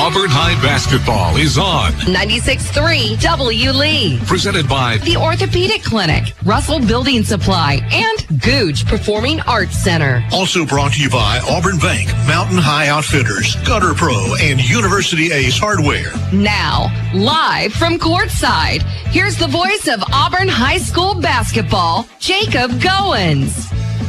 Auburn High basketball is on 96.3 W. Lee. Presented by the Orthopedic Clinic, Russell Building Supply, and Googe Performing Arts Center. Also brought to you by Auburn Bank, Mountain High Outfitters, Gutter Pro, and University Ace Hardware. Now, live from courtside, here's the voice of Auburn High School basketball, Jacob Goins.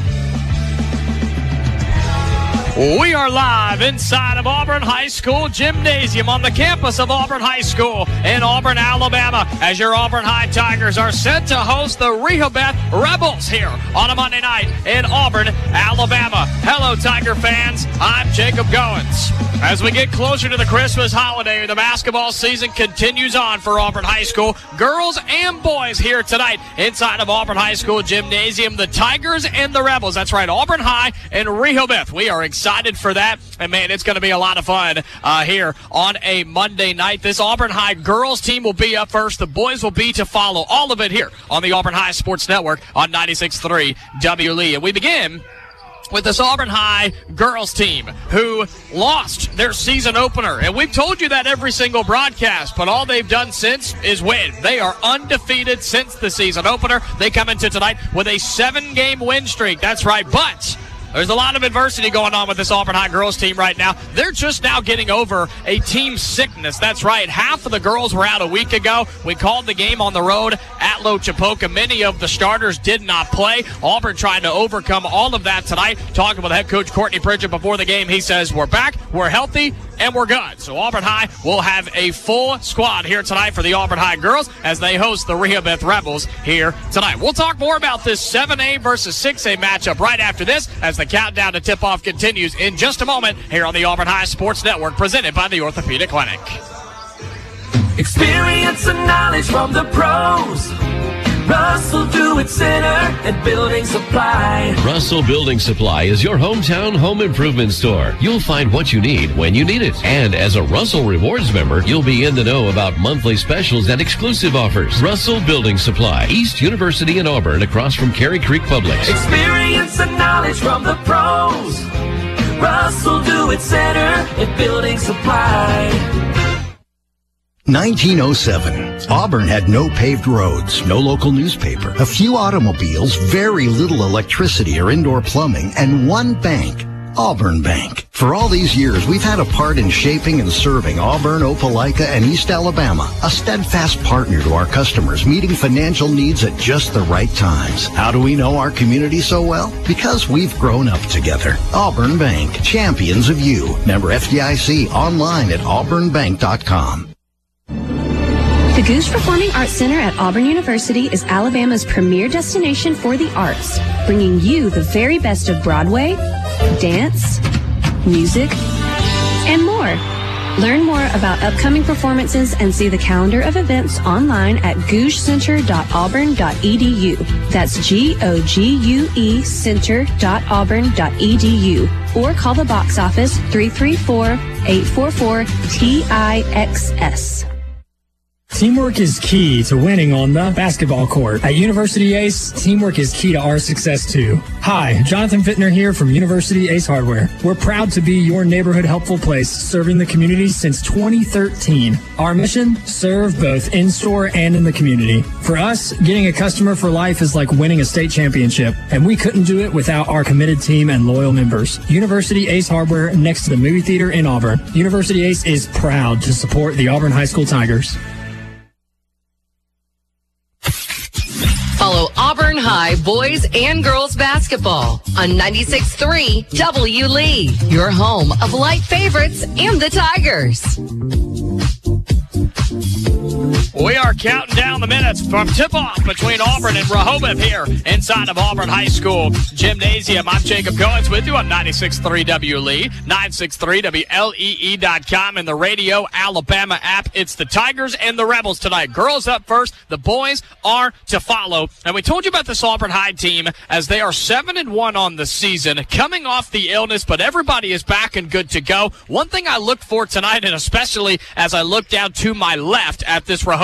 We are live inside of Auburn High School Gymnasium on the campus of Auburn High School in Auburn, Alabama, as your Auburn High Tigers are set to host the Rehoboth Rebels here on a Monday night in Auburn, Alabama. Hello, Tiger fans. I'm Jacob Goins. As we get closer to the Christmas holiday, the basketball season continues on for Auburn High School. Girls and boys here tonight inside of Auburn High School Gymnasium. The Tigers and the Rebels. That's right, Auburn High and Rehoboth. We are excited for that, and man, it's going to be a lot of fun here on a Monday night. This Auburn High girls team will be up first. The boys will be to follow. All of it here on the Auburn High Sports Network on 96.3 W. Lee. And we begin with this Auburn High girls team who lost their season opener. And we've told you that every single broadcast, but all they've done since is win. They are undefeated since the season opener. They come into tonight with a 7-game win streak. That's right, but there's a lot of adversity going on with this Auburn High girls team right now. They're just now getting over a team sickness. That's right. Half of the girls were out a week ago. We called the game on the road at Lochapoka. Many of the starters did not play. Auburn trying to overcome all of that tonight. Talking with head coach Courtney Pritchett before the game, he says, we're back, we're healthy, and we're good. So Auburn High will have a full squad here tonight for the Auburn High girls as they host the Rehoboth Rebels here tonight. We'll talk more about this 7A versus 6A matchup right after this as the countdown to tip-off continues in just a moment here on the Auburn High Sports Network, presented by the Orthopedic Clinic. Experience and knowledge from the pros. Russell Do-It Center and Building Supply. Russell Building Supply is your hometown home improvement store. You'll find what you need when you need it. And as a Russell Rewards member, you'll be in the know about monthly specials and exclusive offers. Russell Building Supply, East University in Auburn, across from Cary Creek Publix. Experience and knowledge from the pros. Russell Do-It Center and Building Supply. 1907. Auburn had no paved roads, no local newspaper, a few automobiles, very little electricity or indoor plumbing, and one bank, Auburn Bank. For all these years, we've had a part in shaping and serving Auburn, Opelika, and East Alabama, a steadfast partner to our customers, meeting financial needs at just the right times. How do we know our community so well? Because we've grown up together. Auburn Bank, champions of you. Member FDIC, online at auburnbank.com. The Googe Performing Arts Center at Auburn University is Alabama's premier destination for the arts, bringing you the very best of Broadway, dance, music, and more. Learn more about upcoming performances and see the calendar of events online at gougecenter.auburn.edu. That's GOGUE center.auburn.edu. Or call the box office 334-844-TIXS. Teamwork is key to winning on the basketball court. At University Ace, teamwork is key to our success too. Hi, Jonathan Fittner here from University Ace Hardware. We're proud to be your neighborhood helpful place, serving the community since 2013. Our mission, serve both in-store and in the community. For us, getting a customer for life is like winning a state championship, and we couldn't do it without our committed team and loyal members. University Ace Hardware, next to the movie theater in Auburn. University Ace is proud to support the Auburn High School Tigers. Follow Auburn High boys and girls basketball on 96.3 W. Lee, your home of light favorites and the Tigers. We are counting down the minutes from tip-off between Auburn and Rehoboth here inside of Auburn High School Gymnasium. I'm Jacob Goins with you on 96.3 W. Lee, 963WLEE.com, and the Radio Alabama app. It's the Tigers and the Rebels tonight. Girls up first. The boys are to follow. And we told you about this Auburn High team as they are 7-1 on the season, coming off the illness, but everybody is back and good to go. One thing I look for tonight, and especially as I look down to my left at this Rehoboth Rebels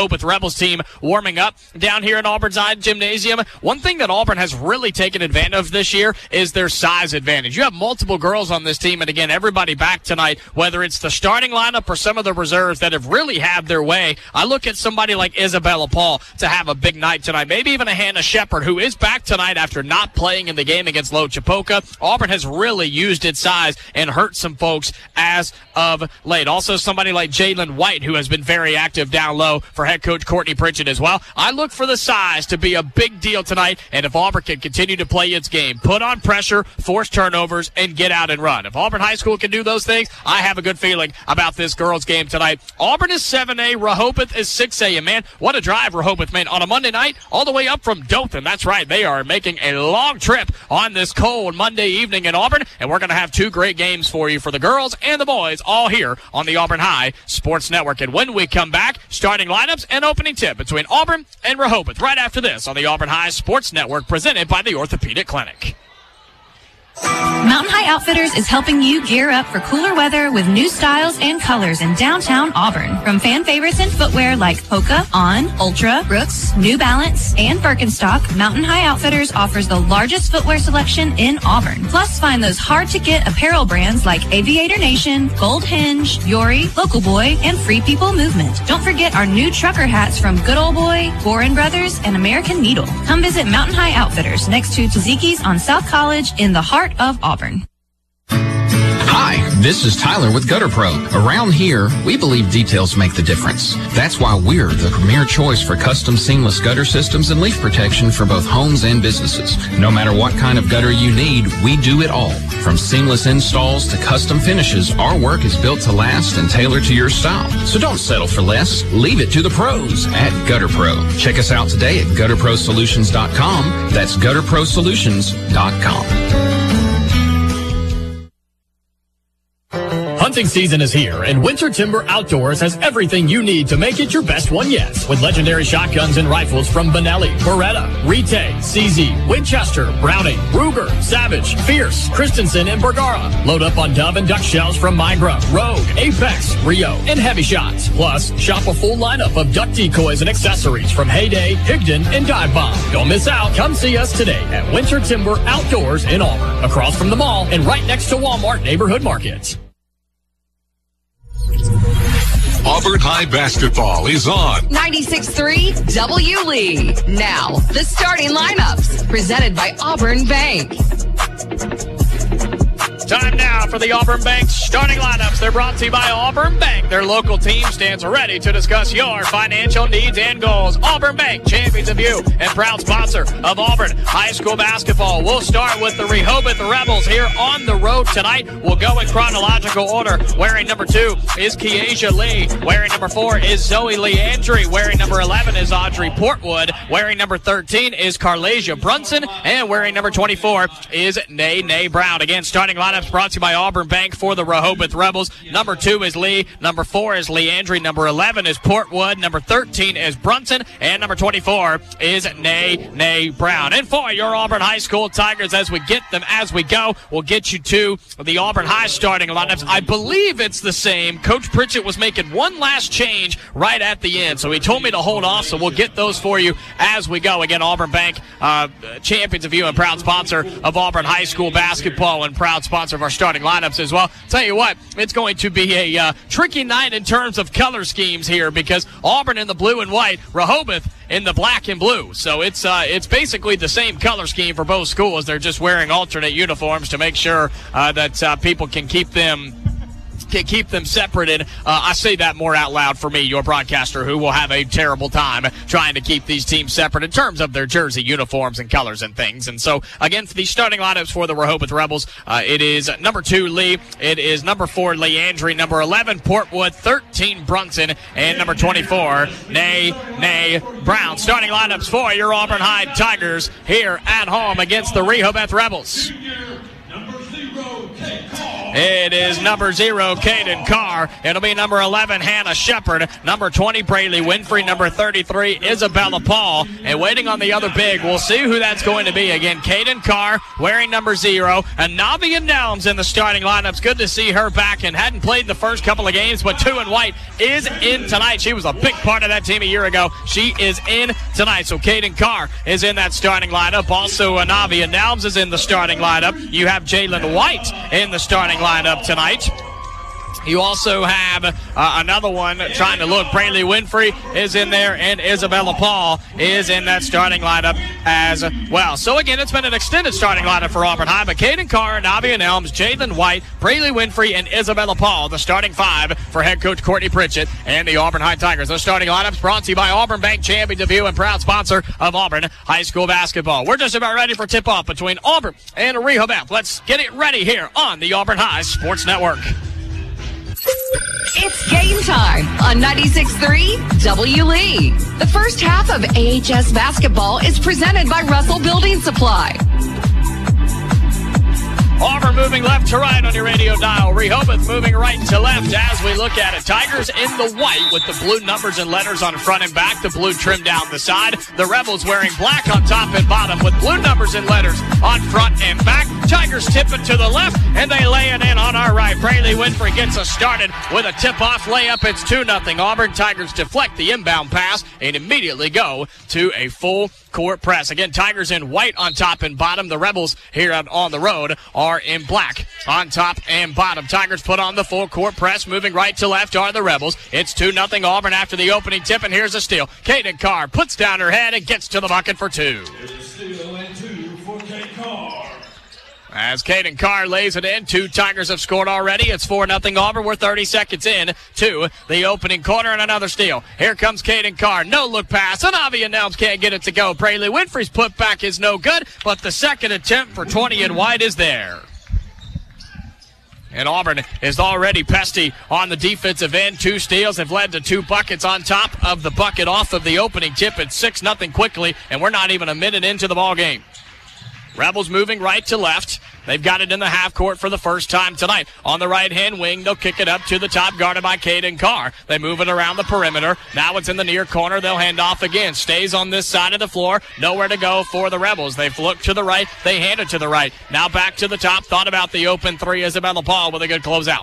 Rebels team warming up down here in Auburn's Gymnasium. One thing that Auburn has really taken advantage of this year is their size advantage. You have multiple girls on this team, and again, everybody back tonight, whether it's the starting lineup or some of the reserves that have really had their way. I look at somebody like Isabella Paul to have a big night tonight, maybe even a Hannah Shepard, who is back tonight after not playing in the game against Lochapoka. Auburn has really used its size and hurt some folks as of late. Also, somebody like Jalen White, who has been very active down low for head coach Courtney Pritchett as well. I look for the size to be a big deal tonight, and if Auburn can continue to play its game, put on pressure, force turnovers, and get out and run. If Auburn High School can do those things, I have a good feeling about this girls' game tonight. Auburn is 7A, Rehoboth is 6A, and man, what a drive Rehoboth made on a Monday night all the way up from Dothan. That's right, they are making a long trip on this cold Monday evening in Auburn, and we're going to have two great games for you for the girls and the boys all here on the Auburn High Sports Network. And when we come back, starting lineups and opening tip between Auburn and Rehoboth right after this on the Auburn High Sports Network, presented by the Orthopedic Clinic. Mountain High Outfitters is helping you gear up for cooler weather with new styles and colors in downtown Auburn. From fan favorites in footwear like Hoka, On, Ultra, Brooks, New Balance, and Birkenstock, Mountain High Outfitters offers the largest footwear selection in Auburn. Plus, find those hard-to-get apparel brands like Aviator Nation, Gold Hinge, Yori, Local Boy, and Free People Movement. Don't forget our new trucker hats from Good Old Boy, Boren Brothers, and American Needle. Come visit Mountain High Outfitters next to Tzatziki's on South College in the heart of Auburn. Hi, this is Tyler with Gutter Pro. Around here, we believe details make the difference. That's why we're the premier choice for custom seamless gutter systems and leak protection for both homes and businesses. No matter what kind of gutter you need, we do it all. From seamless installs to custom finishes, our work is built to last and tailored to your style. So don't settle for less. Leave it to the pros at Gutter Pro. Check us out today at gutterprosolutions.com. That's gutterprosolutions.com. Hunting season is here, and Winter Timber Outdoors has everything you need to make it your best one yet. With legendary shotguns and rifles from Benelli, Beretta, Rite, CZ, Winchester, Browning, Ruger, Savage, Fierce, Christensen, and Bergara. Load up on dove and duck shells from Migra, Rogue, Apex, Rio, and Heavy Shots. Plus, shop a full lineup of duck decoys and accessories from Heyday, Higdon, and Dive Bomb. Don't miss out. Come see us today at Winter Timber Outdoors in Auburn, across from the mall and right next to Walmart Neighborhood Market. Auburn High basketball is on 96.3 W Lee. Now, the starting lineups presented by Auburn Bank. Time now for the Auburn Bank starting lineups. They're brought to you by Auburn Bank. Their local team stands ready to discuss your financial needs and goals. Auburn Bank, champions of you and proud sponsor of Auburn High School basketball. We'll start with the Rehoboth Rebels here on the road tonight. We'll go in chronological order. Wearing number 2 is Keasia Lee. Wearing number 4 is Zoe Leandry. Wearing number 11 is Audrey Portwood. Wearing number 13 is Carlasia Brunson. And wearing number 24 is Nay Brown. Again, starting lineups brought to you by Auburn Bank for the Rehoboth Rebels. Number 2 is Lee. Number 4 is Leandry. Number 11 is Portwood. Number 13 is Brunson. And number 24 is Nay Brown. And for your Auburn High School Tigers, as we get them as we go, we'll get you to the Auburn High starting lineups. I believe it's the same. Coach Pritchett was making one last change right at the end, so he told me to hold off, so we'll get those for you as we go. Again, Auburn Bank, champions of you and proud sponsor of Auburn High School basketball and proud sponsor of our starting lineups as well. Tell you what, it's going to be a tricky night in terms of color schemes here, because Auburn in the blue and white, Rehoboth in the black and blue. So it's basically the same color scheme for both schools. They're just wearing alternate uniforms to make sure that people can keep them separated. I say that more out loud for me, your broadcaster, who will have a terrible time trying to keep these teams separate in terms of their jersey uniforms and colors and things. And so, again, for the starting lineups for the Rehoboth Rebels, it is number 2, Lee. It is number 4, Leandry. Number 11, Portwood. 13, Brunson. And number 24, Nay Brown. Starting lineups for your Auburn High Tigers here at home against the Rehoboth Rebels. It is number 0, Caden Carr. It'll be number 11, Hannah Shepard. Number 20, Braylee Winfrey. Number 33, Isabella Paul. And waiting on the other big, we'll see who that's going to be. Again, Caden Carr wearing number 0. And Navia Nelms in the starting lineup. It's good to see her back and hadn't played the first couple of games, but 2 in white is in tonight. She was a big part of that team a year ago. She is in tonight. So Caden Carr is in that starting lineup. Also, Navia Nelms is in the starting lineup. You have Jalen White in the starting lineup tonight. You also have another one trying to look. Braylee Winfrey is in there, and Isabella Paul is in that starting lineup as well. So, again, it's been an extended starting lineup for Auburn High, but Caden Carr, Navia Nelms, Jalen White, Braylee Winfrey, and Isabella Paul, the starting 5 for head coach Courtney Pritchett and the Auburn High Tigers. The starting lineups brought to you by Auburn Bank, Champion Debut, and proud sponsor of Auburn High School basketball. We're just about ready for tip-off between Auburn and Rehoboth. Let's get it ready here on the Auburn High Sports Network. It's game time on 96.3 W. Lee. The first half of AHS basketball is presented by Russell Building Supply. Auburn moving left to right on your radio dial. Rehoboth moving right to left as we look at it. Tigers in the white with the blue numbers and letters on front and back. The blue trim down the side. The Rebels wearing black on top and bottom with blue numbers and letters on front and back. Tigers tip it to the left, and they lay it in on our right. Braylee Winfrey gets us started with a tip-off layup. It's 2-0. Auburn Tigers deflect the inbound pass and immediately go to a full court press. Again, Tigers in white on top and bottom. The Rebels here out on the road are in black on top and bottom. Tigers put on the full court press. Moving right to left are the Rebels. It's 2-0 Auburn after the opening tip, and here's a steal. Caden Carr puts down her head and gets to the bucket for 2. Steal and 2 for Caden Carr. As Caden Carr lays it in, 2 Tigers have scored already. It's 4-0 Auburn. We're 30 seconds in to the opening quarter, and another steal. Here comes Caden Carr. No look pass. And Navia Nelms can't get it to go. Braylee Winfrey's put back is no good, but the second attempt for 20 and white is there. And Auburn is already pesty on the defensive end. 2 steals have led to 2 buckets on top of the bucket off of the opening tip. It's 6-0 quickly, and we're not even a minute into the ball game. Rebels moving right to left. They've got it in the half court for the first time tonight. On the right-hand wing, they'll kick it up to the top, guarded by Caden Carr. They move it around the perimeter. Now it's in the near corner. They'll hand off again. Stays on this side of the floor. Nowhere to go for the Rebels. They've looked to the right. They hand it to the right. Now back to the top. Thought about the open 3. Isabella Paul with a good closeout.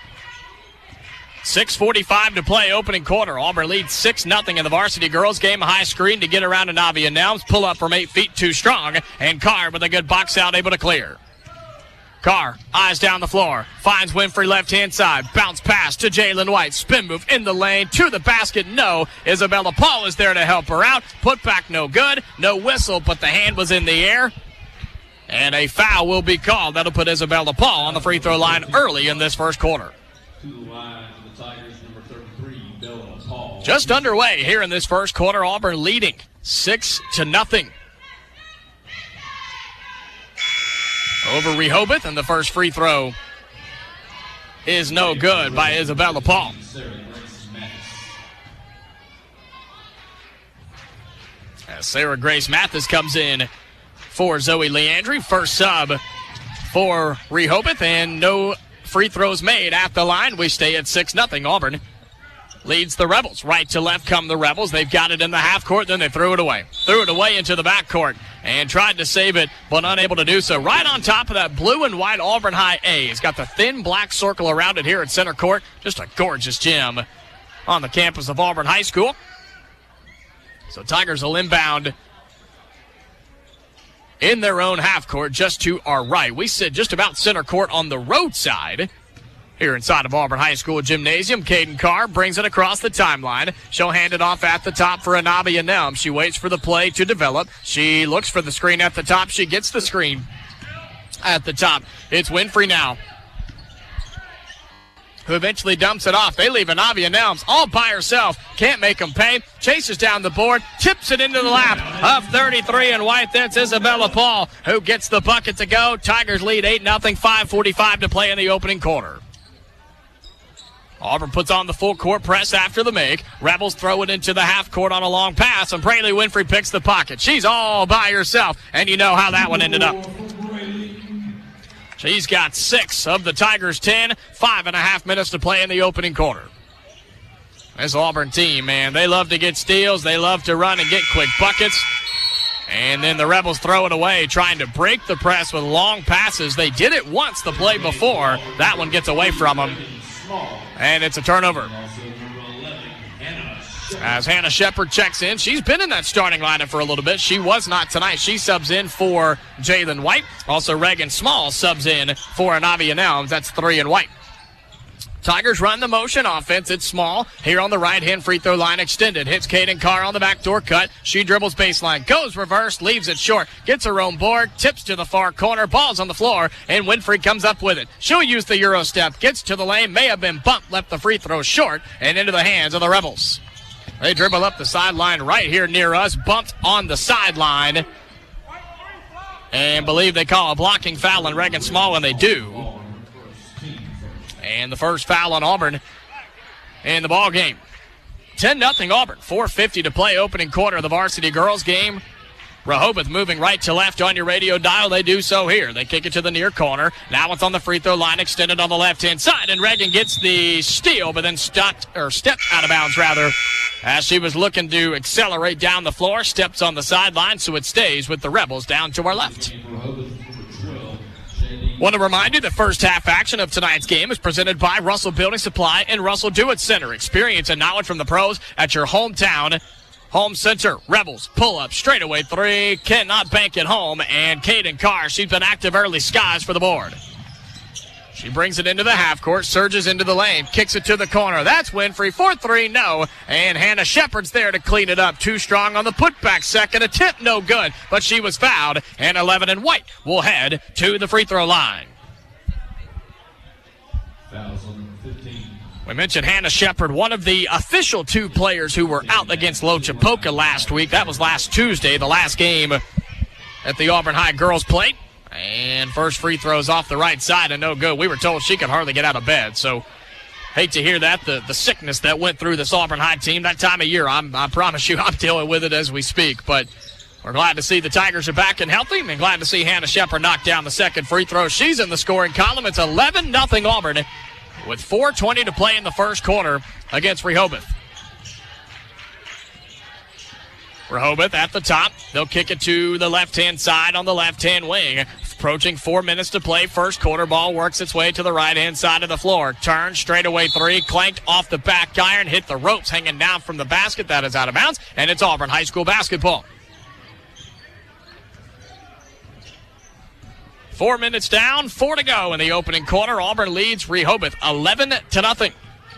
6:45 to play, opening quarter. Auburn leads 6-0 in the varsity girls game. High screen to get around to Navia Nelms. Pull up from 8 feet too strong. And Carr with a good box out, able to clear. Carr, eyes down the floor, finds Winfrey left-hand side. Bounce pass to Jalen White. Spin move in the lane, to the basket, no. Isabella Paul is there to help her out. Put back no good. No whistle, but the hand was in the air. And a foul will be called. That'll put Isabella Paul on the free throw line early in this first quarter. To the line for the Tigers, number 33, Bella Paul. Just underway here in this first quarter. Auburn leading 6-0 over Rehoboth, and the first free throw is no good by Isabella Paul. As Sarah Grace Mathis comes in for Zoe Leandry, first sub for Rehoboth, and no free throws made at the line. We stay at 6-0. Auburn leads the Rebels. Right to left come the Rebels. They've got it in the half court, then they threw it away. Threw it away into the back court and tried to save it, but unable to do so. Right on top of that blue and white Auburn High A. It's got the thin black circle around it here at center court. Just a gorgeous gym on the campus of Auburn High School. So Tigers will inbound in their own half court just to our right. We sit just about center court on the road side here inside of Auburn High School Gymnasium. Caden Carr brings it across the timeline. She'll hand it off at the top for Navia Nelms. She waits for the play to develop. She looks for the screen at the top. She gets the screen at the top. It's Winfrey now, who eventually dumps it off. They leave Navia Nelms all by herself. Can't make them pay. Chases down the board. Tips it into the lap of 33 and white. That's Isabella Paul, who gets the bucket to go. Tigers lead 8-0. 5:45 to play in the opening quarter. Auburn puts on the full court press after the make. Rebels throw it into the half court on a long pass, and Braylee Winfrey picks the pocket. She's all by herself, and you know how that one ended up. She's got 6 of the Tigers' 10. 5.5 minutes to play in the opening quarter. This Auburn team, man, they love to get steals. They love to run and get quick buckets. And then the Rebels throw it away, trying to break the press with long passes. They did it once the play before. That one gets away from them. And it's a turnover. As Hannah Shepard checks in, she's been in that starting lineup for a little bit. She was not tonight. She subs in for Jalen White. Also, Reagan Small subs in for Anavia Nelms. That's 3 and White. Tigers run the motion offense. It's Small here on the right-hand free throw line extended. Hits Kaden Carr on the backdoor cut. She dribbles baseline, goes reverse, leaves it short, gets her own board, tips to the far corner, ball's on the floor, and Winfrey comes up with it. She'll use the Euro step, gets to the lane, may have been bumped, left the free throw short, and into the hands of the Rebels. They dribble up the sideline right here near us, bumped on the sideline, and believe they call a blocking foul on Reagan Small, and they do. And the first foul on Auburn in the ball game. 10-0 Auburn. 4:50 to play, opening quarter of the varsity girls game. Rehoboth moving right to left on your radio dial. They do so here. They kick it to the near corner. Now it's on the free throw line, extended on the left-hand side. And Reagan gets the steal, but then stepped out of bounds, rather, as she was looking to accelerate down the floor. Steps on the sideline, so it stays with the Rebels down to our left. Want to remind you the first half action of tonight's game is presented by Russell Building Supply and Russell Do-It Center. Experience and knowledge from the pros at your hometown home center. Rebels pull up, straightaway 3, cannot bank it home, and Kaden Carr, she's been active early, skies for the board. She brings it into the half court, surges into the lane, kicks it to the corner. That's Winfrey for 3, no. And Hannah Shepard's there to clean it up. Too strong on the putback, second attempt, no good. But she was fouled, and 11 and White will head to the free throw line. We mentioned Hannah Shepard, one of the official 2 players who were out against Lochapoka last week. That was last Tuesday, the last game at the Auburn High girls played. And first free throws off the right side and no good. We were told she could hardly get out of bed. So hate to hear that, the sickness that went through this Auburn High team. That time of year, I promise you, I'm dealing with it as we speak. But we're glad to see the Tigers are back and healthy, and glad to see Hannah Shepard knock down the second free throw. She's in the scoring column. It's 11-0 Auburn with 4:20 to play in the first quarter against Rehoboth. Rehoboth at the top. They'll kick it to the left-hand side on the left-hand wing. Approaching 4 minutes to play. First quarter, ball works its way to the right-hand side of the floor. Turn, straightaway 3, clanked off the back iron, hit the ropes hanging down from the basket. That is out of bounds, and it's Auburn High School basketball. 4 minutes down, 4 to go in the opening quarter. Auburn leads Rehoboth 11-0.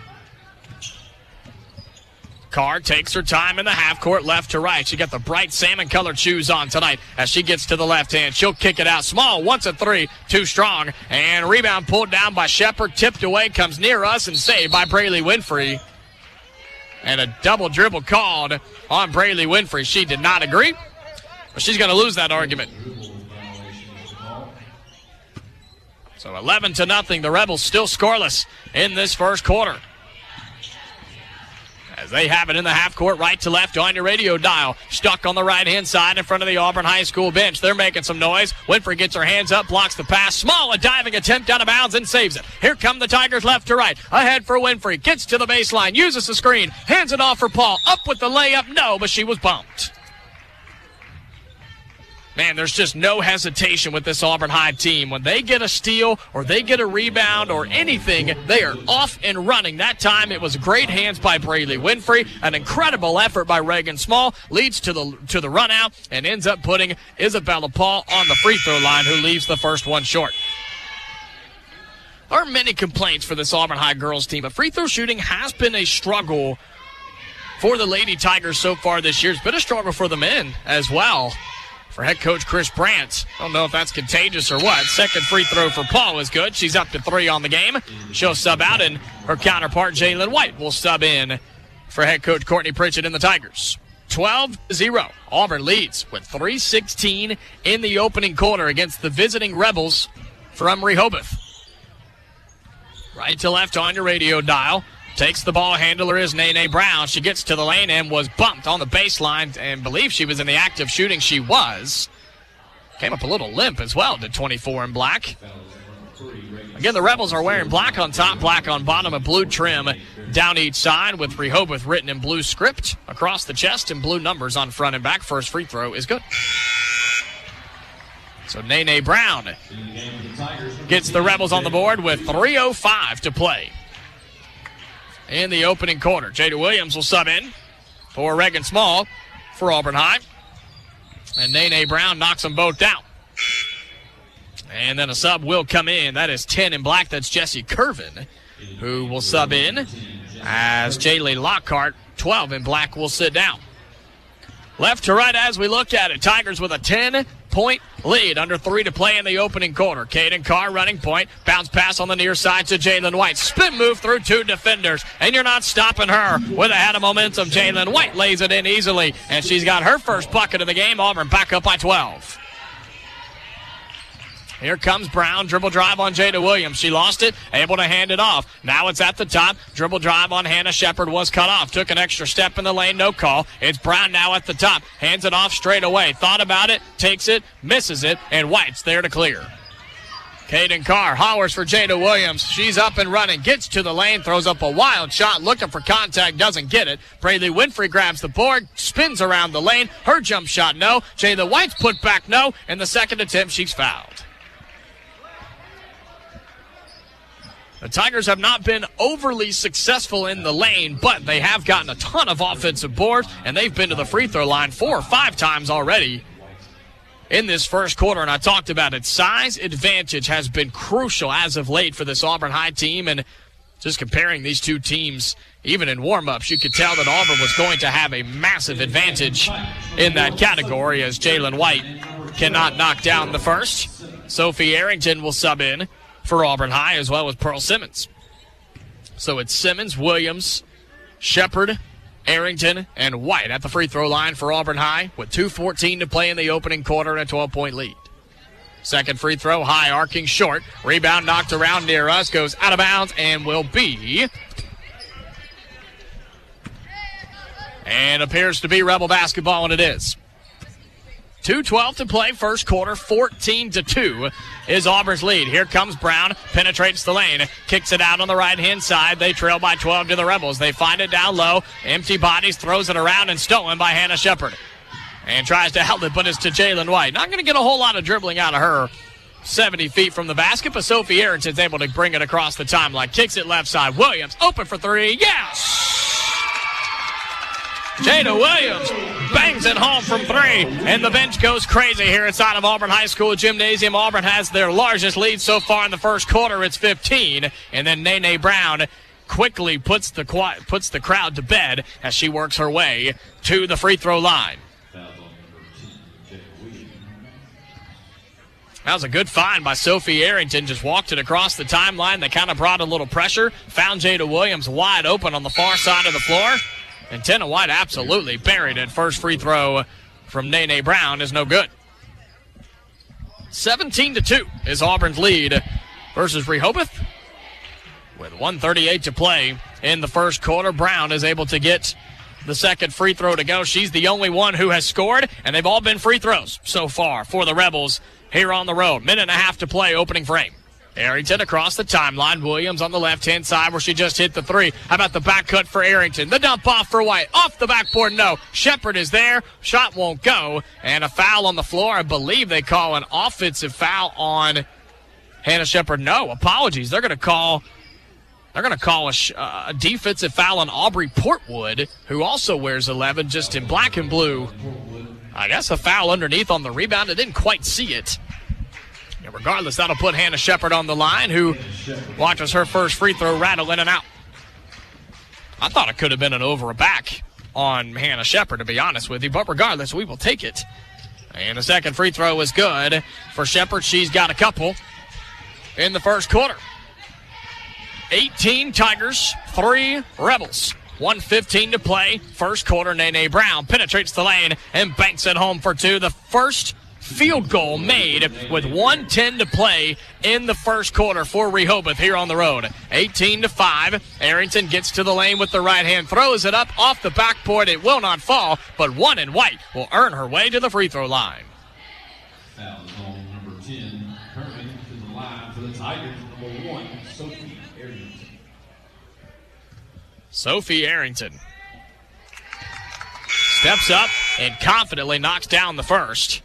Carr takes her time in the half court, left to right. She got the bright salmon-colored shoes on tonight as she gets to the left hand. She'll kick it out. Small wants a 3, too strong. And rebound pulled down by Shepard, tipped away, comes near us, and saved by Braylee Winfrey. And a double dribble called on Braylee Winfrey. She did not agree, but she's going to lose that argument. So 11-0. The Rebels still scoreless in this first quarter, as they have it in the half court, right to left on your radio dial. Stuck on the right-hand side in front of the Auburn High School bench. They're making some noise. Winfrey gets her hands up, blocks the pass. Small, a diving attempt out of bounds, and saves it. Here come the Tigers left to right. Ahead for Winfrey. Gets to the baseline, uses the screen, hands it off for Paul. Up with the layup, no, but she was bumped. Man, there's just no hesitation with this Auburn High team. When they get a steal or they get a rebound or anything, they are off and running. That time it was great hands by Braylee Winfrey. An incredible effort by Reagan Small leads to the run out and ends up putting Isabella Paul on the free throw line, who leaves the first one short. There are many complaints for this Auburn High girls team, but free throw shooting has been a struggle for the Lady Tigers so far this year. It's been a struggle for the men as well. For head coach Chris Brandt, I don't know if that's contagious or what. Second free throw for Paul is good. She's up to 3 on the game. She'll sub out, and her counterpart, Jalen White, will sub in for head coach Courtney Pritchett and the Tigers. 12-0. Auburn leads with 3:16 in the opening quarter against the visiting Rebels from Rehoboth. Right to left on your radio dial. Takes the ball handler is Nene Brown. She gets to the lane and was bumped on the baseline, and believe she was in the act of shooting. She was. Came up a little limp as well to 24 in black. Again, the Rebels are wearing black on top, black on bottom, a blue trim down each side with Rehoboth written in blue script across the chest and blue numbers on front and back. First free throw is good. So Nene Brown gets the Rebels on the board with 3:05 to play in the opening quarter. Jada Williams will sub in for Reagan Small for Auburn High. And Nene Brown knocks them both down. And then a sub will come in. That is 10 in black. That's Jesse Curvin, who will sub in as Jaylee Lockhart, 12 in black, will sit down. Left to right as we look at it. Tigers with a 10-point lead. Under 3 to play in the opening quarter. Caden Carr running point. Bounce pass on the near side to Jalen White. Spin move through 2 defenders. And you're not stopping her with a head of momentum. Jalen White lays it in easily. And she's got her first bucket of the game. Auburn back up by 12. Here comes Brown. Dribble drive on Jada Williams. She lost it. Able to hand it off. Now it's at the top. Dribble drive on Hannah Shepard was cut off. Took an extra step in the lane. No call. It's Brown now at the top. Hands it off straight away. Thought about it. Takes it. Misses it. And White's there to clear. Caden Carr hollers for Jada Williams. She's up and running. Gets to the lane. Throws up a wild shot. Looking for contact. Doesn't get it. Braylee Winfrey grabs the board. Spins around the lane. Her jump shot, no. Jada White's put back, no. In the second attempt, she's fouled. The Tigers have not been overly successful in the lane, but they have gotten a ton of offensive boards, and they've been to the free throw line 4 or 5 times already in this first quarter. And I talked about it. Size advantage has been crucial as of late for this Auburn High team, and just comparing these two teams, even in warm-ups, you could tell that Auburn was going to have a massive advantage in that category as Jalen White cannot knock down the first. Sophie Arrington will sub in for Auburn High, as well as Pearl Simmons. So it's Simmons, Williams, Shepard, Arrington, and White at the free throw line for Auburn High with 2:14 to play in the opening quarter and a 12-point lead. Second free throw, high arcing short. Rebound knocked around near us, goes out of bounds, and will be... and appears to be Rebel basketball, and it is. 2:12 to play, first quarter, 14-2 is Auburn's lead. Here comes Brown, penetrates the lane, kicks it out on the right-hand side. They trail by 12 to the Rebels. They find it down low, empty bodies, throws it around, and stolen by Hannah Shepard. And tries to outlet, but it's to Jalen White. Not going to get a whole lot of dribbling out of her 70 feet from the basket, but Sophie Arrington's able to bring it across the timeline. Kicks it left side. Williams open for 3. Yes! Jada Williams bangs it home from 3, and the bench goes crazy here inside of Auburn High School Gymnasium. Auburn has their largest lead so far in the first quarter. It's 15, and then Nene Brown quickly puts the crowd to bed as she works her way to the free throw line. That was a good find by Sophie Arrington. Just walked it across the timeline. They kind of brought a little pressure. Found Jada Williams wide open on the far side of the floor. And Tenna White absolutely buried it. First free throw from Nene Brown is no good. 17-2 is Auburn's lead versus Rehoboth. With 1:38 to play in the first quarter, Brown is able to get the second free throw to go. She's the only one who has scored, and they've all been free throws so far for the Rebels here on the road. Minute and a half to play, opening frame. Arrington across the timeline. Williams on the left-hand side where she just hit the 3. How about the back cut for Arrington? The dump off for White. Off the backboard, no. Shepard is there. Shot won't go. And a foul on the floor. I believe they call an offensive foul on Hannah Shepard. No, apologies. They're going to call a defensive foul on Aubrey Portwood, who also wears 11, just in black and blue. I guess a foul underneath on the rebound. I didn't quite see it. And regardless, that'll put Hannah Shepard on the line, who watches her first free throw rattle in and out. I thought it could have been an over or back on Hannah Shepard, to be honest with you. But regardless, we will take it. And the second free throw is good for Shepard. She's got a couple in the first quarter. 18 Tigers, 3 Rebels. 1:15 to play. First quarter, Nene Brown penetrates the lane and banks it home for 2. The first field goal made with 1:10 to play in the first quarter for Rehoboth here on the road. 18-5. Arrington gets to the lane with the right hand, throws it up off the backboard. It will not fall, but 1 in White will earn her way to the free throw line. Tigers, number 1, Sophie Arrington. Sophie Arrington steps up and confidently knocks down the first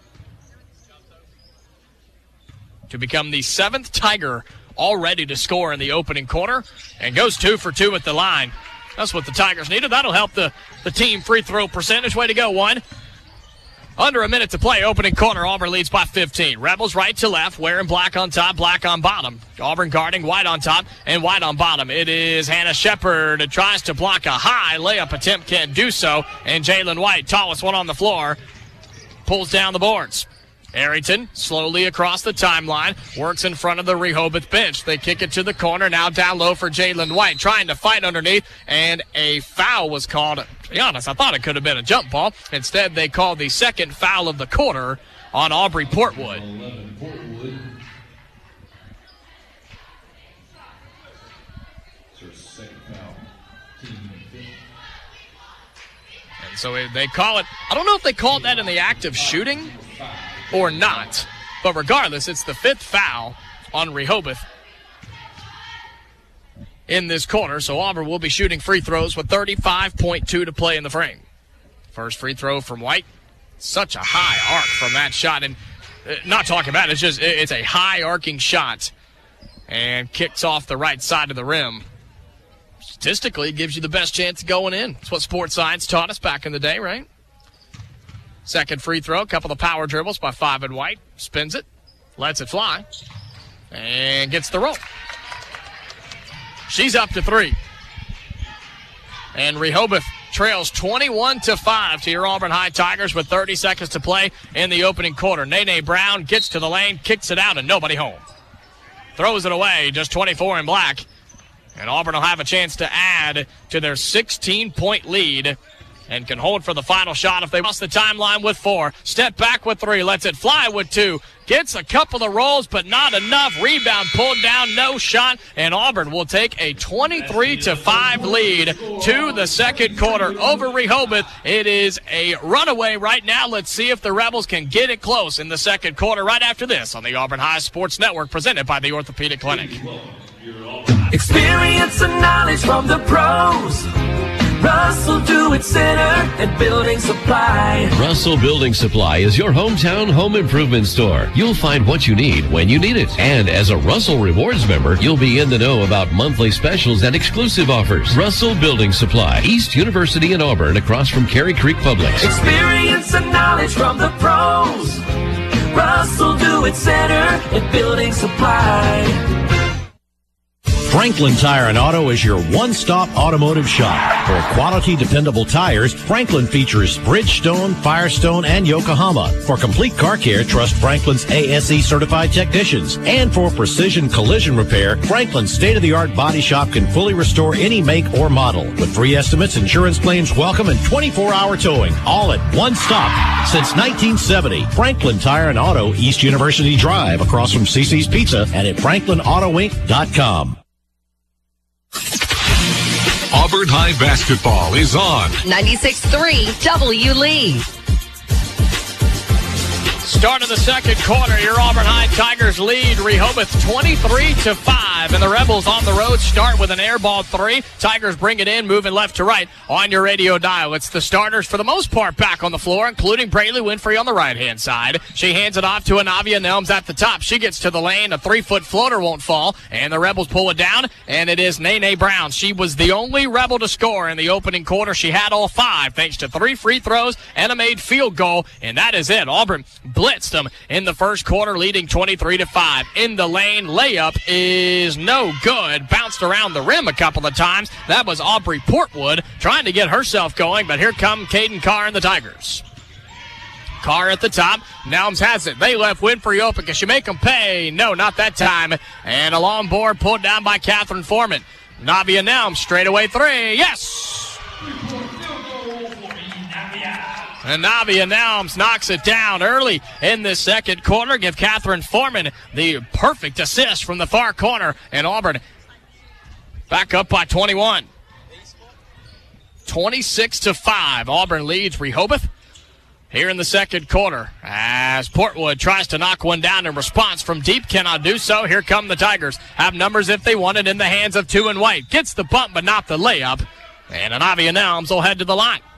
to become the 7th Tiger already to score in the opening quarter, and goes 2 for 2 at the line. That's what the Tigers needed. That'll help the team free throw percentage. Way to go, one. Under a minute to play, opening quarter. Auburn leads by 15. Rebels right to left, wearing black on top, black on bottom. Auburn guarding white on top and white on bottom. It is Hannah Shepard. It tries to block a high layup attempt, can't do so. And Jalen White, tallest one on the floor, pulls down the boards. Arrington slowly across the timeline, works in front of the Rehoboth bench. They kick it to the corner, now down low for Jalen White, trying to fight underneath, and a foul was called. To be honest, I thought it could have been a jump ball. Instead, they called the second foul of the quarter on Aubrey Portwood. 11, Portwood. It's her second foul. Team fifth. And so they call it, I don't know if they called that in the act of shooting or not, but regardless, it's the 5th foul on Rehoboth in this quarter. So Auburn will be shooting free throws with 35.2 to play in the frame. First free throw from White. Such a high arc from that shot, and not talking about it, it's a high arcing shot, and kicks off the right side of the rim. Statistically, it gives you the best chance of going in. That's what sports science taught us back in the day, right? Second free throw, a couple of power dribbles by Five and White. Spins it, lets it fly, and gets the roll. She's up to 3. And Rehoboth trails 21-5 to your Auburn High Tigers with 30 seconds to play in the opening quarter. Nene Brown gets to the lane, kicks it out, and nobody home. Throws it away, just 24 in black. And Auburn will have a chance to add to their 16-point lead and can hold for the final shot if they cross the timeline with 4. Step back with 3, lets it fly with 2. Gets a couple of rolls, but not enough. Rebound pulled down, no shot, and Auburn will take a 23-5 lead to the second quarter over Rehoboth. It is a runaway right now. Let's see if the Rebels can get it close in the second quarter right after this on the Auburn High Sports Network, presented by the Orthopedic Clinic. Experience and knowledge from the pros. Russell Do-It Center and Building Supply. Russell Building Supply is your hometown home improvement store. You'll find what you need when you need it. And as a Russell Rewards member, you'll be in the know about monthly specials and exclusive offers. Russell Building Supply, East University in Auburn, across from Cary Creek Publix. Experience and knowledge from the pros. Russell Do-It Center and Building Supply. Franklin Tire and Auto is your one-stop automotive shop. For quality, dependable tires, Franklin features Bridgestone, Firestone, and Yokohama. For complete car care, trust Franklin's ASE-certified technicians. And for precision collision repair, Franklin's state-of-the-art body shop can fully restore any make or model. With free estimates, insurance claims welcome, and 24-hour towing, all at one stop. Since 1970, Franklin Tire and Auto, East University Drive, across from CC's Pizza, and at FranklinAutoInc.com. Auburn High basketball is on 96.3 W. Lee. Start of the second quarter, your Auburn High Tigers lead Rehoboth 23-5, and the Rebels on the road start with an air ball 3. Tigers bring it in, moving left to right on your radio dial. It's the starters for the most part back on the floor, including Braylee Winfrey on the right-hand side. She hands it off to Anavia Nelms at the top. She gets to the lane, a 3-foot floater won't fall, and the Rebels pull it down, and it is Nene Brown. She was the only Rebel to score in the opening quarter. She had all 5 thanks to 3 free throws and a made field goal, and that is it. Auburn blitzed them in the first quarter, leading 23-5. In the lane, layup is no good. Bounced around the rim a couple of times. That was Aubrey Portwood trying to get herself going, but here come Caden Carr and the Tigers. Carr at the top. Nelms has it. They left Winfrey open. Can she make them pay? No, not that time. And a long board pulled down by Catherine Foreman. Navia Nelms, straightaway 3. Yes! And Navia Nelms knocks it down early in this second quarter. Give Catherine Foreman the perfect assist from the far corner. And Auburn back up by 21. 26-5. Auburn leads Rehoboth here in the second quarter as Portwood tries to knock one down in response from deep. Cannot do so. Here come the Tigers. Have numbers if they want it in the hands of Two and White. Gets the bump but not the layup. And Anavia Nelms will head to the line.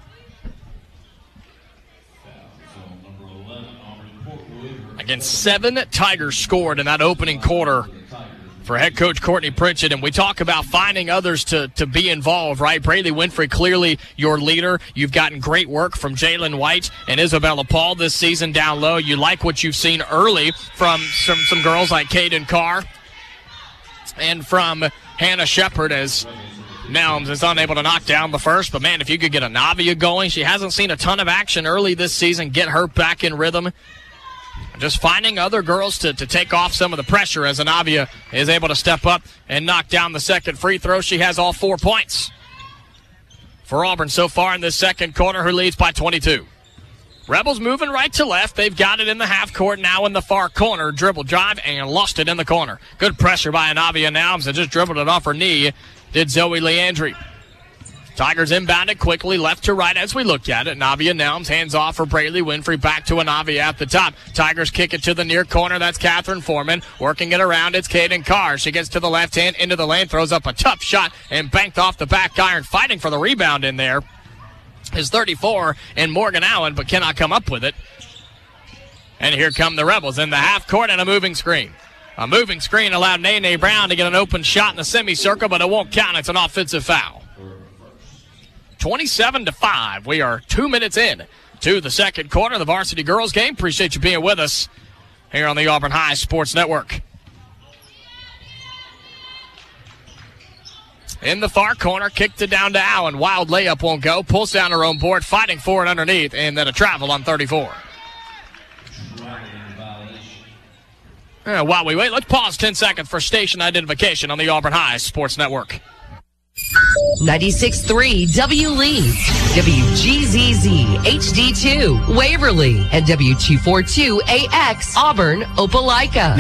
Again, 7 Tigers scored in that opening quarter for head coach Courtney Pritchett, and we talk about finding others to be involved, right? Braylee Winfrey, clearly your leader. You've gotten great work from Jalen White and Isabella Paul this season down low. You like what you've seen early from some girls like Kaden Carr and from Hannah Shepard, as Nelms is unable to knock down the first. But, man, if you could get Anavia going, she hasn't seen a ton of action early this season, get her back in rhythm. Just finding other girls to take off some of the pressure as Anavia is able to step up and knock down the second free throw. She has all 4 points for Auburn so far in this second quarter, who leads by 22. Rebels moving right to left. They've got it in the half court now in the far corner. Dribble drive and lost it in the corner. Good pressure by Anavia Nelms and just dribbled it off her knee, did Zoe Leandri. Tigers inbounded quickly left to right as we looked at it. Anavia Nelms hands off for Braylee Winfrey, back to Anavia at the top. Tigers kick it to the near corner. That's Catherine Foreman. Working it around, it's Kaden Carr. She gets to the left hand, into the lane, throws up a tough shot and banked off the back iron. Fighting for the rebound in there is 34 and Morgan Allen, but cannot come up with it. And here come the Rebels in the half court and a moving screen. A moving screen allowed Nene Brown to get an open shot in the semicircle, but it won't count. It's an offensive foul. 27-5. We are 2 minutes in to the second quarter of the varsity girls game. Appreciate you being with us here on the Auburn High Sports Network. In the far corner, kicked it down to Allen. Wild layup won't go. Pulls down her own board, fighting for it underneath, and then a travel on 34. While we wait, let's pause 10 seconds for station identification on the Auburn High Sports Network. 96.3 W Lee, WGZZ HD2 Waverly, and W242AX Auburn Opelika.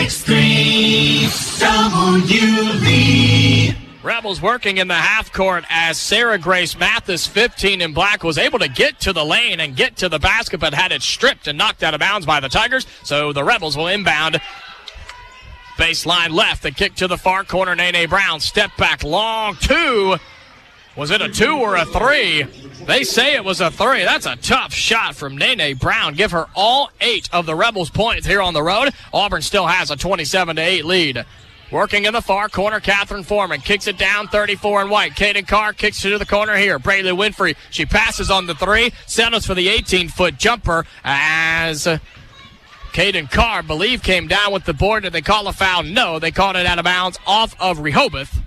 96.3 W Lee. Rebels working in the half court as Sarah Grace Mathis, 15 in black, was able to get to the lane and get to the basket, but had it stripped and knocked out of bounds by the Tigers. So the Rebels will inbound. Baseline left, the kick to the far corner. Nene Brown, step back, long two. Was it a 2 or a 3? They say it was a 3. That's a tough shot from Nene Brown. Give her all 8 of the Rebels' points here on the road. Auburn still has a 27-8 lead. Working in the far corner, Catherine Foreman kicks it down, 34 and white. Kaden Carr kicks it to the corner here. Braylee Winfrey, she passes on the 3, settles for the 18-foot jumper as Kaden Carr, believe, came down with the board. Did they call a foul? No, they called it out of bounds off of Rehoboth.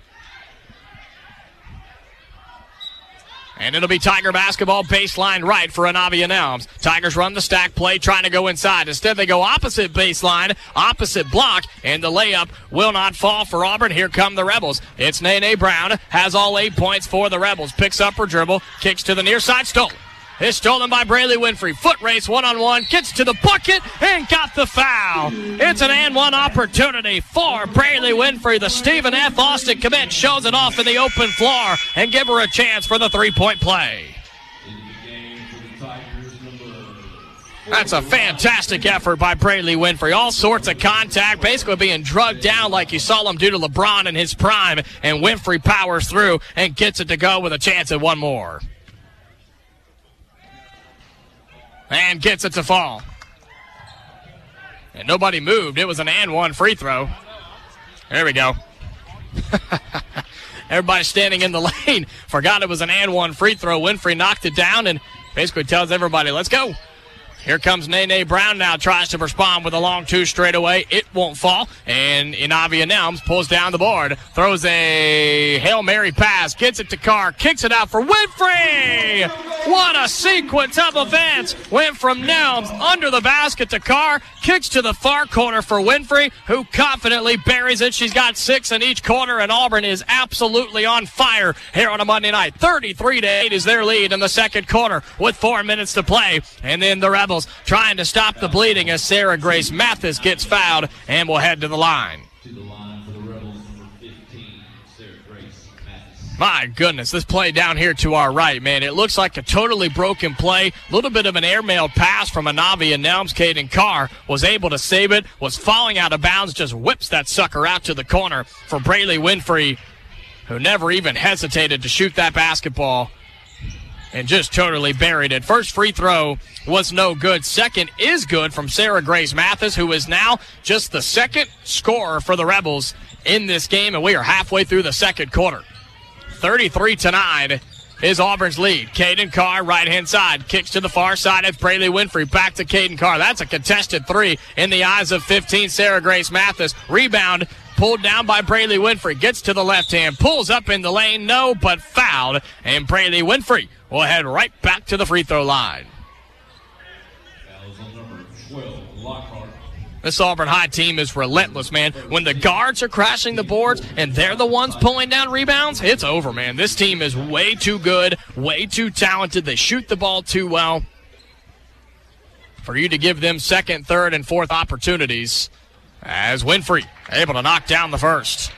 And it'll be Tiger basketball, baseline right for Anavia Nelms. Tigers run the stack play, trying to go inside. Instead, they go opposite baseline, opposite block, and the layup will not fall for Auburn. Here come the Rebels. It's Nene Brown, has all 8 points for the Rebels. Picks up her dribble, kicks to the near side, stolen. It's stolen by Braylee Winfrey. Foot race, one-on-one, gets to the bucket and got the foul. It's an and one opportunity for Braylee Winfrey. The Stephen F. Austin commit shows it off in the open floor and give her a chance for the three-point play. That's a fantastic effort by Braylee Winfrey. All sorts of contact, basically being drugged down like you saw him do to LeBron in his prime. And Winfrey powers through and gets it to go with a chance at one more. And gets it to fall. And nobody moved. It was an and one free throw. There we go. Everybody standing in the lane forgot it was an and one free throw. Winfrey knocked it down and basically tells everybody, let's go. Here comes Nene Brown now, tries to respond with a long 2 straight away. It won't fall, and Anavia Nelms pulls down the board, throws a Hail Mary pass, gets it to Carr, kicks it out for Winfrey! What a sequence of events! Went from Nelms under the basket to Carr, kicks to the far corner for Winfrey, who confidently buries it. She's got 6 in each corner, and Auburn is absolutely on fire here on a Monday night. 33-8 is their lead in the second quarter with 4 minutes to play, and then the Rebels trying to stop the bleeding as Sarah Grace Mathis gets fouled and will head to the line. To the line for the Rebels, number 15, Sarah Grace Mathis. My goodness, this play down here to our right, man, it looks like a totally broken play. A little bit of an airmailed pass from Anavia Nelms. Caden Carr was able to save it, was falling out of bounds, just whips that sucker out to the corner for Braylee Winfrey, who never even hesitated to shoot that basketball and just totally buried it. First free throw was no good. Second is good from Sarah Grace Mathis, who is now just the second scorer for the Rebels in this game, and we are halfway through the second quarter. 33-9 is Auburn's lead. Caden Carr, right-hand side, kicks to the far side. It's Braylee Winfrey. Back to Caden Carr. That's a contested three in the eyes of 15, Sarah Grace Mathis. Rebound pulled down by Braylee Winfrey. Gets to the left hand, pulls up in the lane, no, but fouled. And Braylee Winfrey will head right back to the free throw line. This Auburn High team is relentless, man. When the guards are crashing the boards and they're the ones pulling down rebounds, it's over, man. This team is way too good, way too talented. They shoot the ball too well for you to give them second, third, and fourth opportunities, as Winfrey able to knock down the first.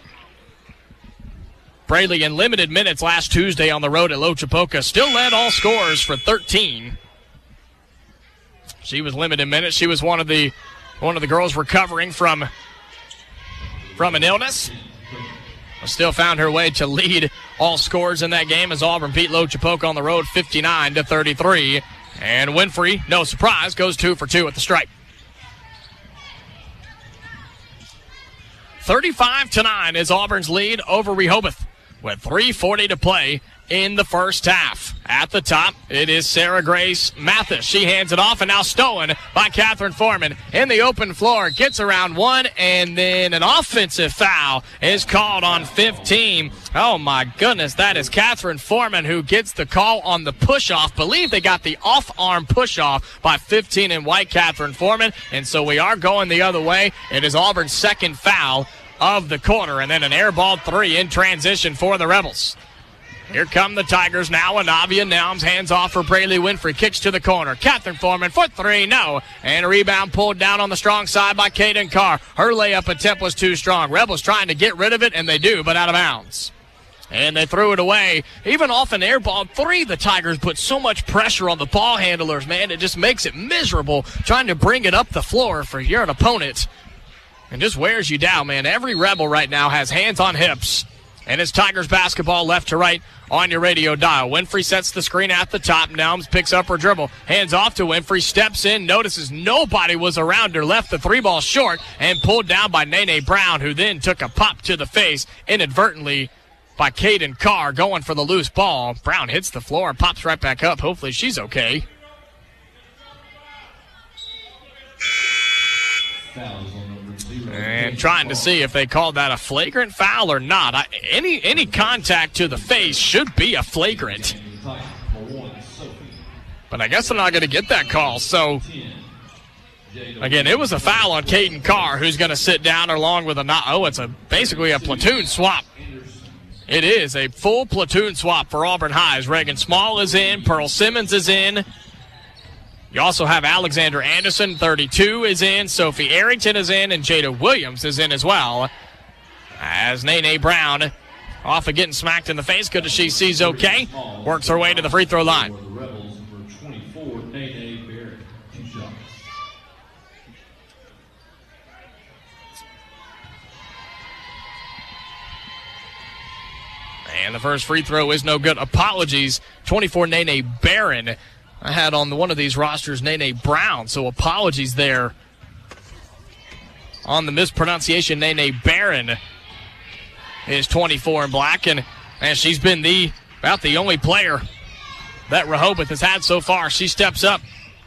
Braylee, in limited minutes last Tuesday on the road at Lochapoka, still led all scorers for 13. She was limited minutes. She was one of the girls recovering from an illness. Still found her way to lead all scorers in that game as Auburn beat Lochapoka on the road 59-33. And Winfrey, no surprise, goes 2 for 2 at the stripe. 35-9 is Auburn's lead over Rehoboth with 3:40 to play in the first half. At the top, it is Sarah Grace Mathis. She hands it off, and now stolen by Catherine Foreman. In the open floor, gets around one, and then an offensive foul is called on 15. Oh, my goodness, that is Catherine Foreman who gets the call on the push-off. Believe they got the off-arm push-off by 15 in white, Catherine Foreman, and so we are going the other way. It is Auburn's second foul of the quarter, and then an air ball three in transition for the Rebels. Here come the Tigers now. Anavia Nelms hands off for Braylee Winfrey. Kicks to the corner. Catherine Foreman for three. No. And a rebound pulled down on the strong side by Caden Carr. Her layup attempt was too strong. Rebels trying to get rid of it, and they do, but out of bounds. And they threw it away. Even off an air ball three, the Tigers put so much pressure on the ball handlers, man. It just makes it miserable trying to bring it up the floor for your opponent. And just wears you down, man. Every Rebel right now has hands on hips. And it's Tigers basketball left to right on your radio dial. Winfrey sets the screen at the top. Nelms picks up her dribble. Hands off to Winfrey. Steps in. Notices nobody was around her. Left the three ball short and pulled down by Nene Brown, who then took a pop to the face inadvertently by Caden Carr going for the loose ball. Brown hits the floor and pops right back up. Hopefully she's okay. And trying to see if they called that a flagrant foul or not. Any contact to the face should be a flagrant. But I guess they're not going to get that call. So, again, it was a foul on Caden Carr, who's going to sit down along with it's basically a platoon swap. It is a full platoon swap for Auburn High. Reagan Small is in. Pearl Simmons is in. You also have Alexander Anderson, 32, is in. Sophie Arrington is in. And Jada Williams is in as well. As Nene Brown, off of getting smacked in the face, good as she sees okay, works her way to the free throw line. And the first free throw is no good. Apologies, 24, Nene Barron. I had on one of these rosters Nene Brown, so apologies there on the mispronunciation. Nene Barron is 24 in black, and she's been about the only player that Rehoboth has had so far. She steps up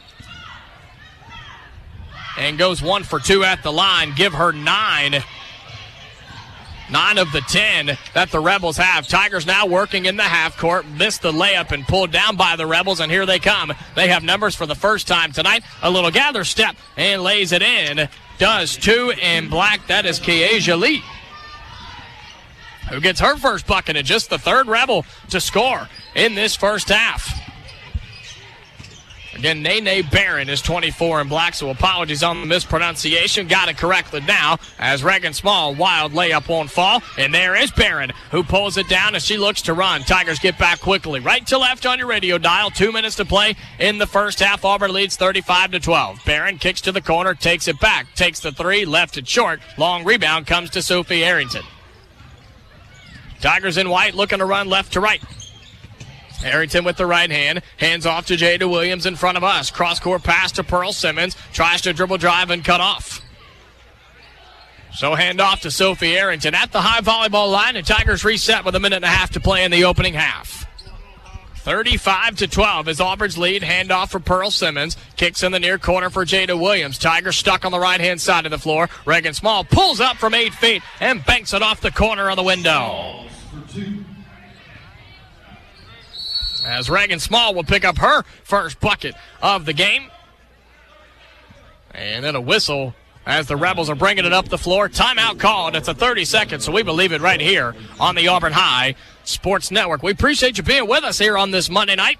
and goes 1 for 2 at the line. Give her 9 of the 10 that the Rebels have. Tigers now working in the half court. Missed the layup and pulled down by the Rebels, and here they come. They have numbers for the first time tonight. A little gather step and lays it in. Does 2 in black. That is Kiasia Lee, who gets her first bucket and just the third Rebel to score in this first half. Again, Nene Barron is 24 in black, so apologies on the mispronunciation. Got it correctly now as Reagan Small, wild layup won't fall. And there is Barron, who pulls it down as she looks to run. Tigers get back quickly. Right to left on your radio dial. 2 minutes to play in the first half. Auburn leads 35-12. Barron kicks to the corner, takes it back, takes the three, left it short. Long rebound comes to Sophie Arrington. Tigers in white looking to run left to right. Arrington with the right hand, hands off to Jada Williams in front of us. Cross-court pass to Pearl Simmons, tries to dribble drive and cut off. So hand off to Sophie Arrington at the high volleyball line, and Tigers reset with 1.5 minutes to play in the opening half. 35-12 is Auburn's lead. Hand off for Pearl Simmons, kicks in the near corner for Jada Williams. Tigers stuck on the right-hand side of the floor. Reagan Small pulls up from 8 feet and banks it off the corner of the window. As Reagan Small will pick up her first bucket of the game. And then a whistle as the Rebels are bringing it up the floor. Timeout called. It's a 30-second, so we believe it right here on the Auburn High Sports Network. We appreciate you being with us here on this Monday night.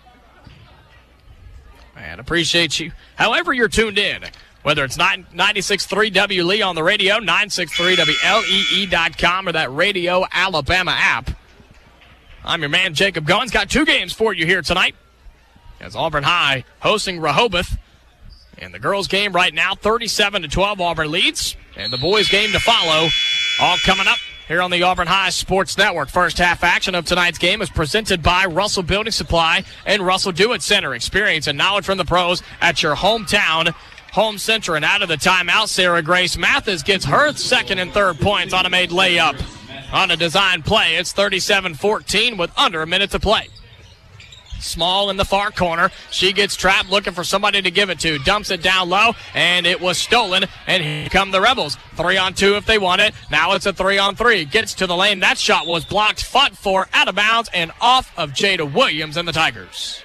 And appreciate you however you're tuned in. Whether it's 96.3 W Lee on the radio, 963 WLEE.com, or that Radio Alabama app. I'm your man, Jacob Goins. Got 2 games for you here tonight as Auburn High hosting Rehoboth. And the girls' game right now, 37-12, Auburn leads. And the boys' game to follow, all coming up here on the Auburn High Sports Network. First half action of tonight's game is presented by Russell Building Supply and Russell Do-It Center. Experience and knowledge from the pros at your hometown home center. And out of the timeout, Sarah Grace Mathis gets her second and third points on a made layup. On a design play, it's 37-14 with under 1 minute to play. Small in the far corner. She gets trapped looking for somebody to give it to. Dumps it down low, and it was stolen. And here come the Rebels. 3-on-2 if they want it. Now it's a 3-on-3. Gets to the lane. That shot was blocked, fought for, out of bounds, and off of Jada Williams and the Tigers.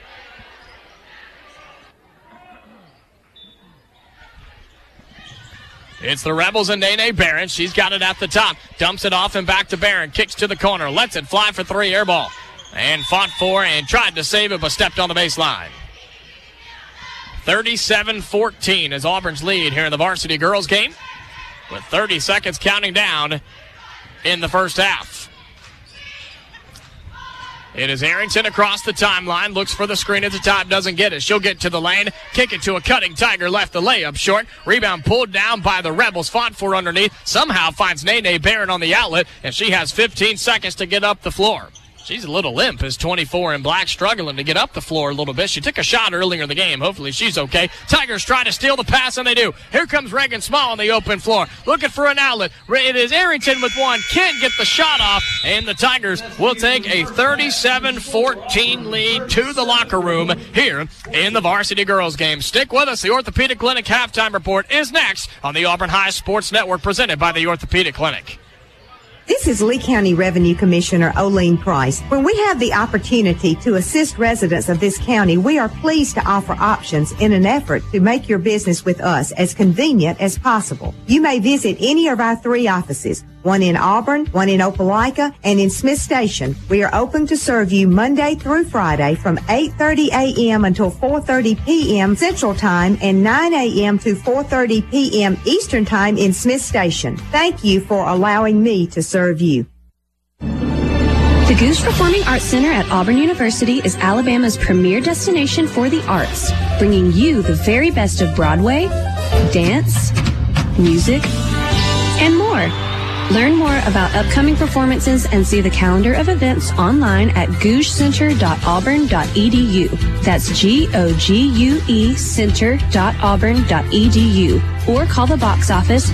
It's the Rebels and Nene Barron. She's got it at the top. Dumps it off and back to Barron. Kicks to the corner. Lets it fly for 3. Air ball. And fought for and tried to save it, but stepped on the baseline. 37-14 is Auburn's lead here in the varsity girls game, with 30 seconds counting down in the first half. It is Arrington across the timeline, looks for the screen at the top, doesn't get it. She'll get to the lane, kick it to a cutting Tiger, left the layup short. Rebound pulled down by the Rebels, fought for underneath, somehow finds Nene Barron on the outlet, and she has 15 seconds to get up the floor. She's a little limp, is 24 in black, struggling to get up the floor a little bit. She took a shot earlier in the game. Hopefully she's okay. Tigers try to steal the pass, and they do. Here comes Reagan Small on the open floor, looking for an outlet. It is Arrington with one. Can't get the shot off, and the Tigers will take a 37-14 lead to the locker room here in the varsity girls game. Stick with us. The Orthopedic Clinic halftime report is next on the Auburn High Sports Network, presented by the Orthopedic Clinic. This is Lee County Revenue Commissioner Oline Price. When we have the opportunity to assist residents of this county, we are pleased to offer options in an effort to make your business with us as convenient as possible. You may visit any of our 3 offices, one in Auburn, one in Opelika, and in Smith Station. We are open to serve you Monday through Friday from 8:30 a.m. until 4:30 p.m. Central Time and 9 a.m. to 4:30 p.m. Eastern Time in Smith Station. Thank you for allowing me to serve you. The Goose Performing Arts Center at Auburn University is Alabama's premier destination for the arts, bringing you the very best of Broadway, dance, music, and more. Learn more about upcoming performances and see the calendar of events online at gougecenter.auburn.edu. That's GOGUE center.auburn.edu. Or call the box office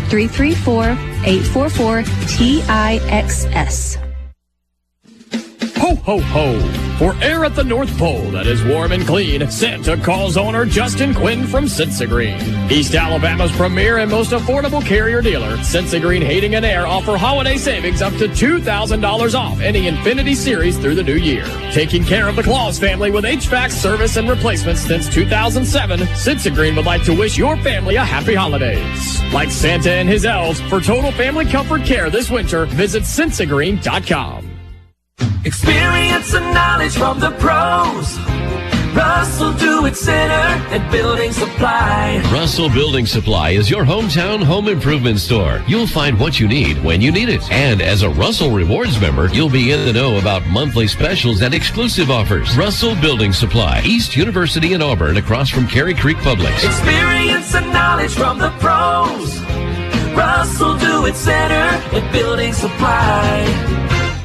334-844-TIXS. Ho, ho, ho. For air at the North Pole that is warm and clean, Santa calls owner Justin Quinn from Sensagreen. East Alabama's premier and most affordable carrier dealer, Sensagreen Heating and Air offer holiday savings up to $2,000 off any Infinity series through the new year. Taking care of the Claus family with HVAC service and replacements since 2007, Sensagreen would like to wish your family a happy holidays. Like Santa and his elves, for total family comfort care this winter, visit Sensagreen.com. Experience and knowledge from the pros. Russell Do-It Center at Building Supply. Russell Building Supply is your hometown home improvement store. You'll find what you need when you need it. And as a Russell Rewards member, you'll be in the know about monthly specials and exclusive offers. Russell Building Supply, East University in Auburn, across from Cary Creek Publix. Experience and knowledge from the pros. Russell Do-It Center at Building Supply.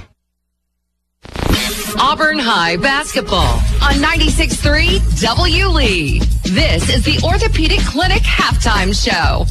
Auburn High basketball on 96.3 W. Lee. This is the Orthopedic Clinic halftime show.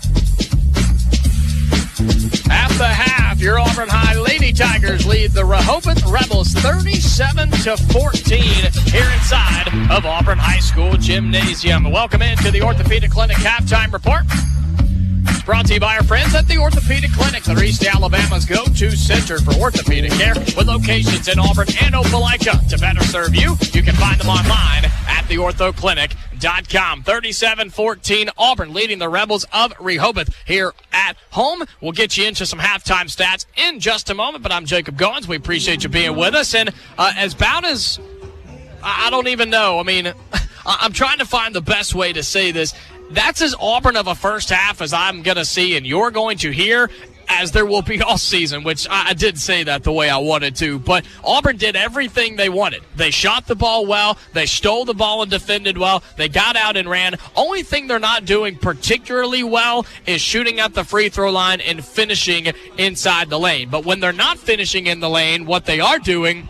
At the half, your Auburn High Lady Tigers lead the Rehoboth Rebels 37-14 here inside of Auburn High School Gymnasium. Welcome into the Orthopedic Clinic halftime report. It's brought to you by our friends at the Orthopedic Clinic. They're East Alabama's go-to center for orthopedic care with locations in Auburn and Opelika. To better serve you, you can find them online at theorthoclinic.com. 37-14 Auburn leading the Rebels of Rehoboth here at home. We'll get you into some halftime stats in just a moment, but I'm Jacob Goins. We appreciate you being with us. And I don't even know. I mean, I'm trying to find the best way to say this. That's as Auburn of a first half as I'm going to see and you're going to hear as there will be all season, which I did say that the way I wanted to. But Auburn did everything they wanted. They shot the ball well. They stole the ball and defended well. They got out and ran. Only thing they're not doing particularly well is shooting at the free throw line and finishing inside the lane. But when they're not finishing in the lane, what they are doing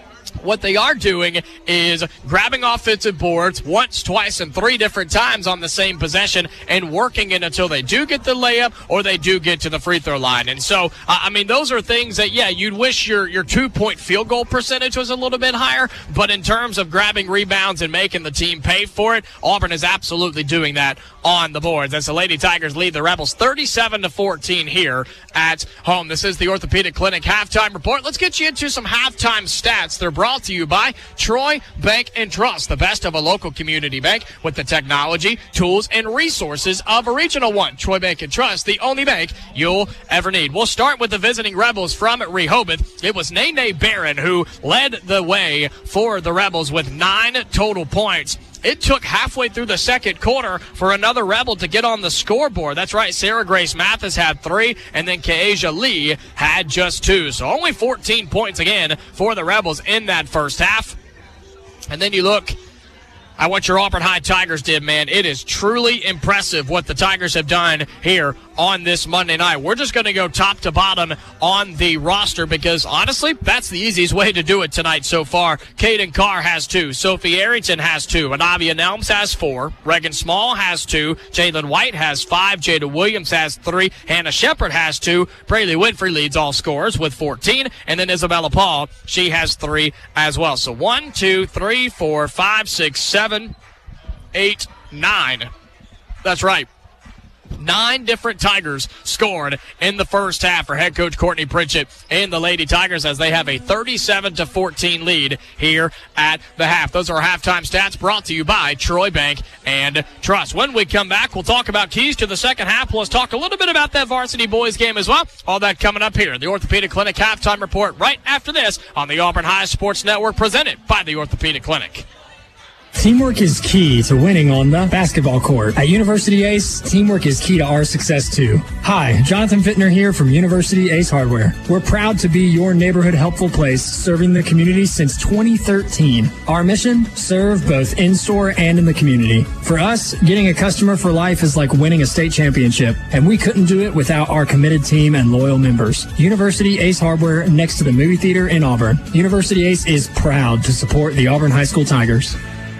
is grabbing offensive boards once, twice, and 3 different times on the same possession and working it until they do get the layup or they do get to the free throw line. And so, I mean, those are things that, yeah, you'd wish your 2-point field goal percentage was a little bit higher, but in terms of grabbing rebounds and making the team pay for it, Auburn is absolutely doing that on the boards. As the Lady Tigers lead the Rebels 37-14 here at home. This is the Orthopedic Clinic halftime report. Let's get you into some halftime stats. They're brought to you by Troy Bank and Trust, the best of a local community bank with the technology, tools, and resources of a regional one. Troy Bank and Trust, the only bank you'll ever need. We'll start with the visiting Rebels from Rehoboth. It was Nene Barron who led the way for the Rebels with 9 total points. It took halfway through the second quarter for another Rebel to get on the scoreboard. That's right, Sarah Grace Mathis had 3, and then Keasia Lee had just 2. So only 14 points again for the Rebels in that first half. And then you look at what your Auburn High Tigers did, man. It is truly impressive what the Tigers have done here on this Monday night. We're just going to go top to bottom on the roster because, honestly, that's the easiest way to do it tonight so far. Caden Carr has 2. Sophie Arrington has 2. Anavia Nelms has 4. Reagan Small has 2. Jalen White has 5. Jada Williams has 3. Hannah Shepard has 2. Braylee Winfrey leads all scorers with 14. And then Isabella Paul, she has 3 as well. So 1, 2, 3, 4, 5, 6, 7, 8, 9. That's right. 9 different Tigers scored in the first half for head coach Courtney Pritchett and the Lady Tigers as they have a 37-14 lead here at the half. Those are our halftime stats brought to you by Troy Bank and Trust. When we come back, we'll talk about keys to the second half. Let's talk a little bit about that varsity boys game as well. All that coming up here. The Orthopedic Clinic halftime report right after this on the Auburn High Sports Network presented by the Orthopedic Clinic. Teamwork is key to winning on the basketball court. At University Ace, teamwork is key to our success too. Hi, Jonathan Fittner here from University Ace Hardware. We're proud to be your neighborhood helpful place, serving the community since 2013. Our mission, serve both in-store and in the community. For us, getting a customer for life is like winning a state championship, and we couldn't do it without our committed team and loyal members. University Ace Hardware next to the movie theater in Auburn. University Ace is proud to support the Auburn High School Tigers.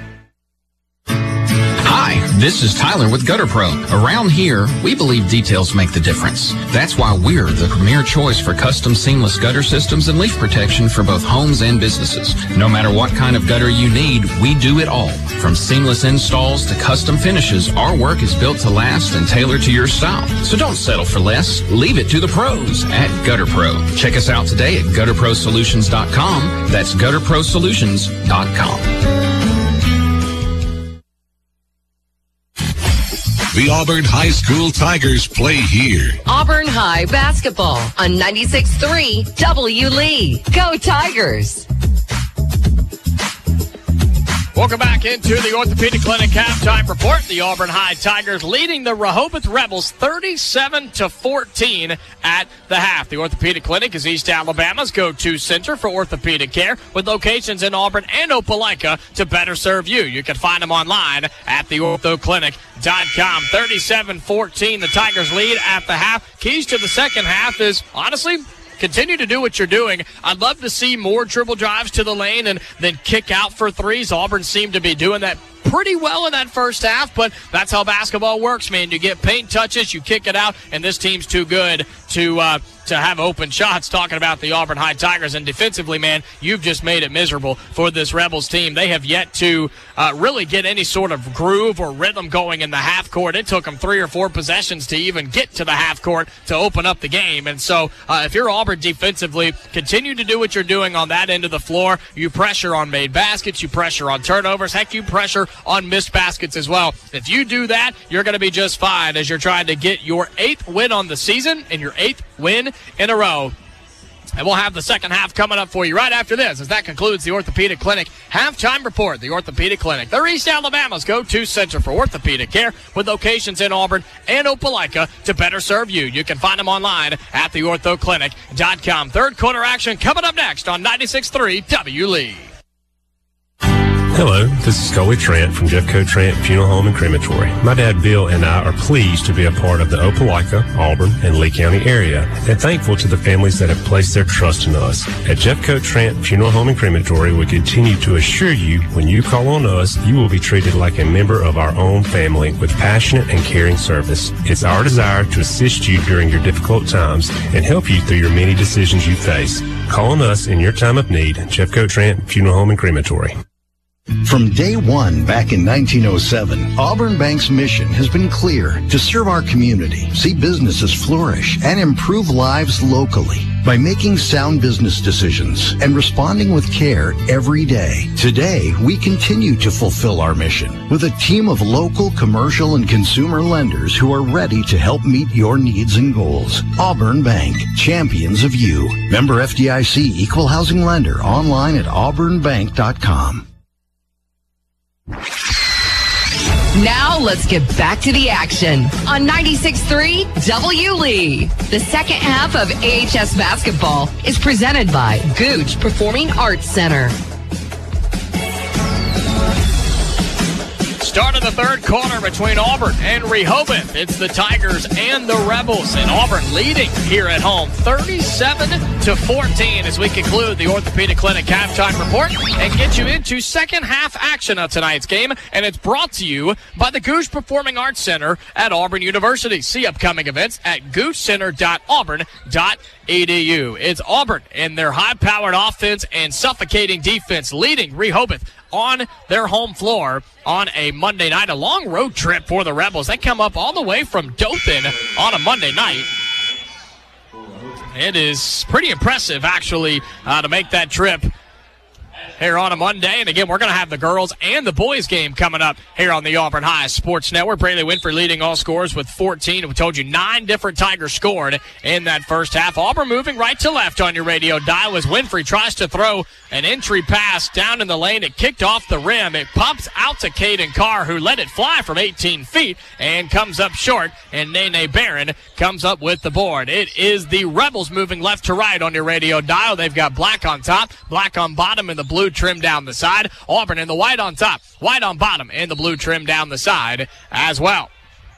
This is Tyler with Gutter Pro. Around here, we believe details make the difference. That's why we're the premier choice for custom seamless gutter systems and leaf protection for both homes and businesses. No matter what kind of gutter you need, we do it all. From seamless installs to custom finishes, our work is built to last and tailored to your style. So don't settle for less. Leave it to the pros at Gutter Pro. Check us out today at gutterprosolutions.com. That's gutterprosolutions.com. The Auburn High School Tigers play here. Auburn High basketball on 96.3 W. Lee. Go Tigers! Welcome back into the Orthopedic Clinic halftime report. The Auburn High Tigers leading the Rehoboth Rebels 37-14 at the half. The Orthopedic Clinic is East Alabama's go-to center for orthopedic care with locations in Auburn and Opelika to better serve you. You can find them online at theorthoclinic.com. 37-14, the Tigers lead at the half. Keys to the second half is, honestly, continue to do what you're doing. I'd love to see more dribble drives to the lane and then kick out for threes. Auburn seemed to be doing that pretty well in that first half, but that's how basketball works, man. You get paint touches, you kick it out, and this team's too good to have open shots. Talking about the Auburn High Tigers, and defensively, man, you've just made it miserable for this Rebels team. They have yet to really get any sort of groove or rhythm going in the half court. It took them 3 or 4 possessions to even get to the half court to open up the game. And so if you're Auburn defensively, continue to do what you're doing on that end of the floor. You pressure on made baskets, you pressure on turnovers, heck, you pressure on missed baskets as well. If you do that, you're going to be just fine as you're trying to get your 8th win on the season and your 8th win in a row. And we'll have the second half coming up for you right after this, as that concludes the Orthopedic Clinic halftime report. The Orthopedic Clinic, they're East Alabama's go-to center for orthopedic care with locations in Auburn and Opelika to better serve you. You can find them online at theorthoclinic.com. Third quarter action coming up next on 96.3 W. Lee. Hello, this is Coley Trent from Jeffco Trent Funeral Home and Crematory. My dad Bill and I are pleased to be a part of the Opelika, Auburn, and Lee County area, and thankful to the families that have placed their trust in us. At Jeffco Trent Funeral Home and Crematory, we continue to assure you when you call on us, you will be treated like a member of our own family with passionate and caring service. It's our desire to assist you during your difficult times and help you through your many decisions you face. Call on us in your time of need. Jeffco Trent Funeral Home and Crematory. From day one back in 1907, Auburn Bank's mission has been clear: to serve our community, see businesses flourish, and improve lives locally by making sound business decisions and responding with care every day. Today, we continue to fulfill our mission with a team of local, commercial, and consumer lenders who are ready to help meet your needs and goals. Auburn Bank, champions of you. Member FDIC, equal housing lender, online at auburnbank.com. Now let's get back to the action on 96.3 W. Lee. The second half of AHS basketball is presented by Gooch Performing Arts Center. Start of the third quarter between Auburn and Rehoboth. It's the Tigers and the Rebels, and Auburn leading here at home 37-14 as we conclude the Orthopedic Clinic halftime report and get you into second half action of tonight's game. And it's brought to you by the Gooch Performing Arts Center at Auburn University. See upcoming events at goochcenter.auburn.edu. It's Auburn and their high-powered offense and suffocating defense leading Rehoboth on their home floor on a Monday night. A long road trip for the Rebels. They come up all the way from Dothan on a Monday night. It is pretty impressive, actually, to make that trip here on a Monday. And again, we're going to have the girls and the boys game coming up here on the Auburn High Sports Network. Braylee Winfrey leading all scores with 14. We told you 9 different Tigers scored in that first half. Auburn moving right to left on your radio dial as Winfrey tries to throw an entry pass down in the lane. It kicked off the rim. It pops out to Caden Carr, who let it fly from 18 feet and comes up short. And Nene Barron comes up with the board. It is the Rebels moving left to right on your radio dial. They've got black on top, black on bottom, and the blue trim down the side. Auburn in the white on top, white on bottom, and the blue trim down the side as well.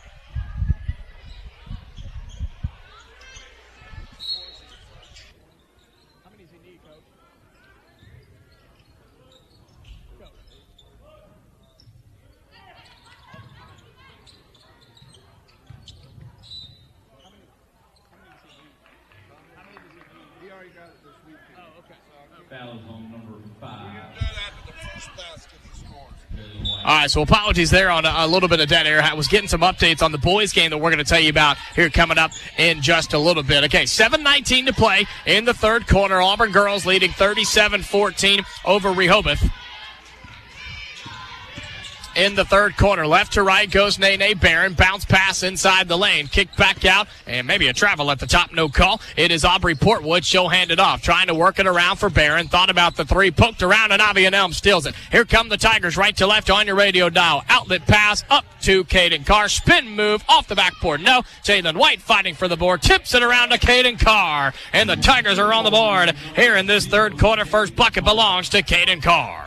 All right, so apologies there on a little bit of dead air. I was getting some updates on the boys game that we're going to tell you about here coming up in just a little bit. Okay, 7:19 to play in the third quarter. Auburn girls leading 37-14 over Rehoboth. in the third quarter. Left to right goes Nene Barron. Bounce pass inside the lane. Kick back out, and maybe a travel at the top. No call. It is Aubrey Portwood. She'll hand it off. Trying to work it around for Barron. Thought about the three. Poked around, and Avian Elm steals it. Here come the Tigers right to left on your radio dial. Outlet pass up to Caden Carr. Spin move off the backboard. No. Jalen White fighting for the board. Tips it around to Caden Carr. And the Tigers are on the board here in this third quarter. First bucket belongs to Caden Carr.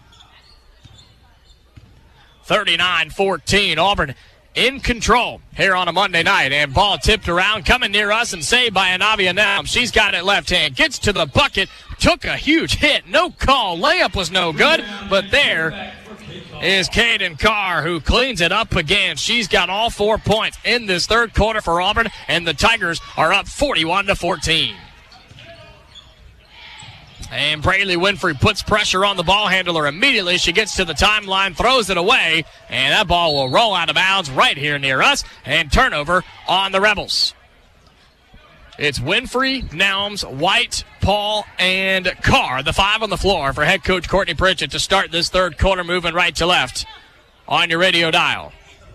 39-14. Auburn in control here on a Monday night. And ball tipped around, coming near us and saved by Anavia Nam. She's got it left hand. Gets to the bucket. Took a huge hit. No call. Layup was no good. But there is Caden Carr, who cleans it up again. She's got all 4 points in this third quarter for Auburn. And the Tigers are up 41-14. And Braylee Winfrey puts pressure on the ball handler immediately. She gets to the timeline, throws it away, and that ball will roll out of bounds right here near us, and turnover on the Rebels. It's Winfrey, Nelms, White, Paul, and Carr, the five on the floor for head coach Courtney Pritchett to start this third quarter, moving right to left on your radio dial.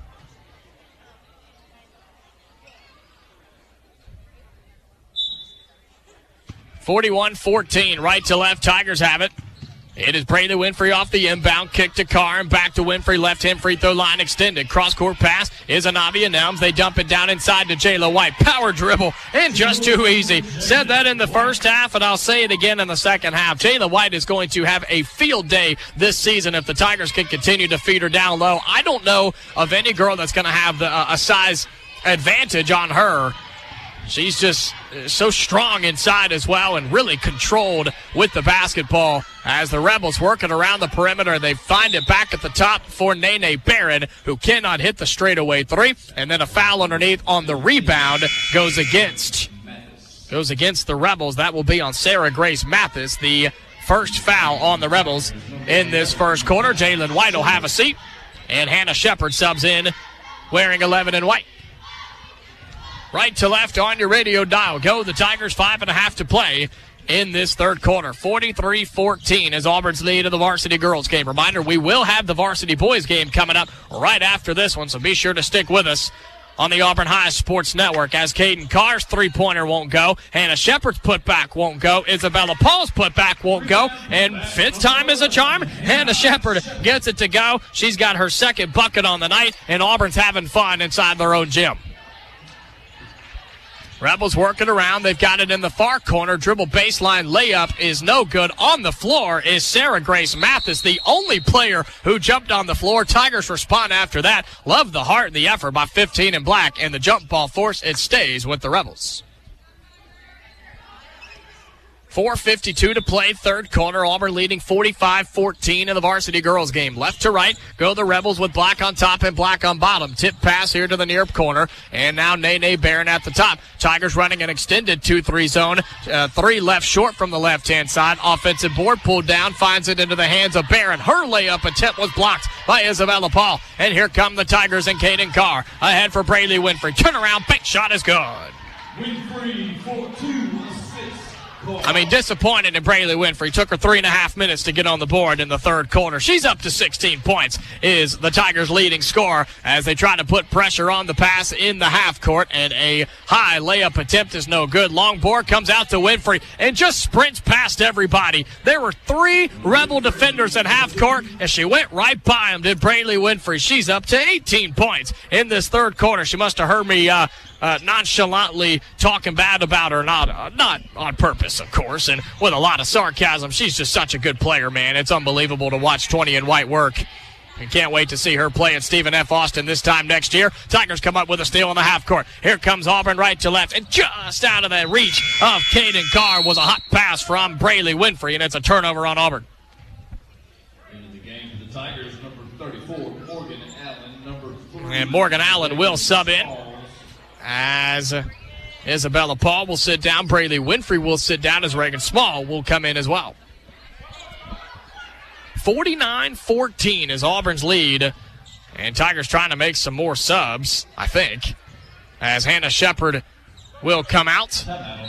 (41-14), right to left. Tigers have it. It is Braylee Winfrey off the inbound. Kick to Carr and back to Winfrey. Left-hand free throw line extended. Cross-court pass is Anavia Nelms. They dump it down inside to Jayla White. Power dribble and just too easy. Said that in the first half, and I'll say it again in the second half. Jayla White is going to have a field day this season if the Tigers can continue to feed her down low. I don't know of any girl that's going to have a size advantage on her. She's just so strong inside as well and really controlled with the basketball as the Rebels working around the perimeter. They find it back at the top for Nene Barron, who cannot hit the straightaway three. And then a foul underneath on the rebound goes against the Rebels. That will be on Sarah Grace Mathis, the first foul on the Rebels in this first quarter. Jalen White will have a seat, and Hannah Shepard subs in wearing 11 in white. Right to left on your radio dial. Go the Tigers, 5.5 to play in this third quarter. 43-14 is Auburn's lead of the varsity girls game. Reminder, we will have the varsity boys game coming up right after this one, so be sure to stick with us on the Auburn High Sports Network. As Caden Carr's three-pointer won't go, Hannah Shepard's putback won't go, Isabella Paul's putback won't go, and fifth time is a charm. Hannah Shepard gets it to go. She's got her second bucket on the night, and Auburn's having fun inside their own gym. Rebels working around. They've got it in the far corner. Dribble baseline layup is no good. On the floor is Sarah Grace Mathis, the only player who jumped on the floor. Tigers respond after that. Love the heart and the effort by 15 in black, and the jump ball force, it stays with the Rebels. 4:52 to play, third quarter. Auburn leading 45-14 in the varsity girls game. Left to right go the Rebels with black on top and black on bottom. Tip pass here to the near corner, and now Nene Barron at the top. Tigers running an extended 2-3 zone. Three left short from the left-hand side. Offensive board pulled down, finds it into the hands of Barron. Her layup attempt was blocked by Isabella Paul. And here come the Tigers and Caden Carr. Ahead for Braylee Winfrey. Turnaround, bank shot is good. Winfrey for 2-6. Disappointed in Braylee Winfrey. Took her 3.5 minutes to get on the board in the third quarter. She's up to 16 points, is the Tigers' leading scorer as they try to put pressure on the pass in the half court, and a high layup attempt is no good. Long board comes out to Winfrey and just sprints past everybody. There were 3 Rebel defenders at half court, and she went right by them, did Braylee Winfrey. She's up to 18 points in this third quarter. She must have heard me nonchalantly talking bad about her, not on purpose, of course, and with a lot of sarcasm. She's just such a good player, man. It's unbelievable to watch 20 in white work. And can't wait to see her play at Stephen F. Austin this time next year. Tigers come up with a steal in the half court. Here comes Auburn right to left, and just out of the reach of Caden Carr was a hot pass from Braylee Winfrey, and it's a turnover on Auburn. In the game for the Tigers, number 34, Morgan Allen, number 3. And Morgan Allen will sub in as Isabella Paul will sit down. Braylee Winfrey will sit down as Reagan Small will come in as well. 49-14 is Auburn's lead, and Tigers trying to make some more subs, I think, as Hannah Shepard will come out.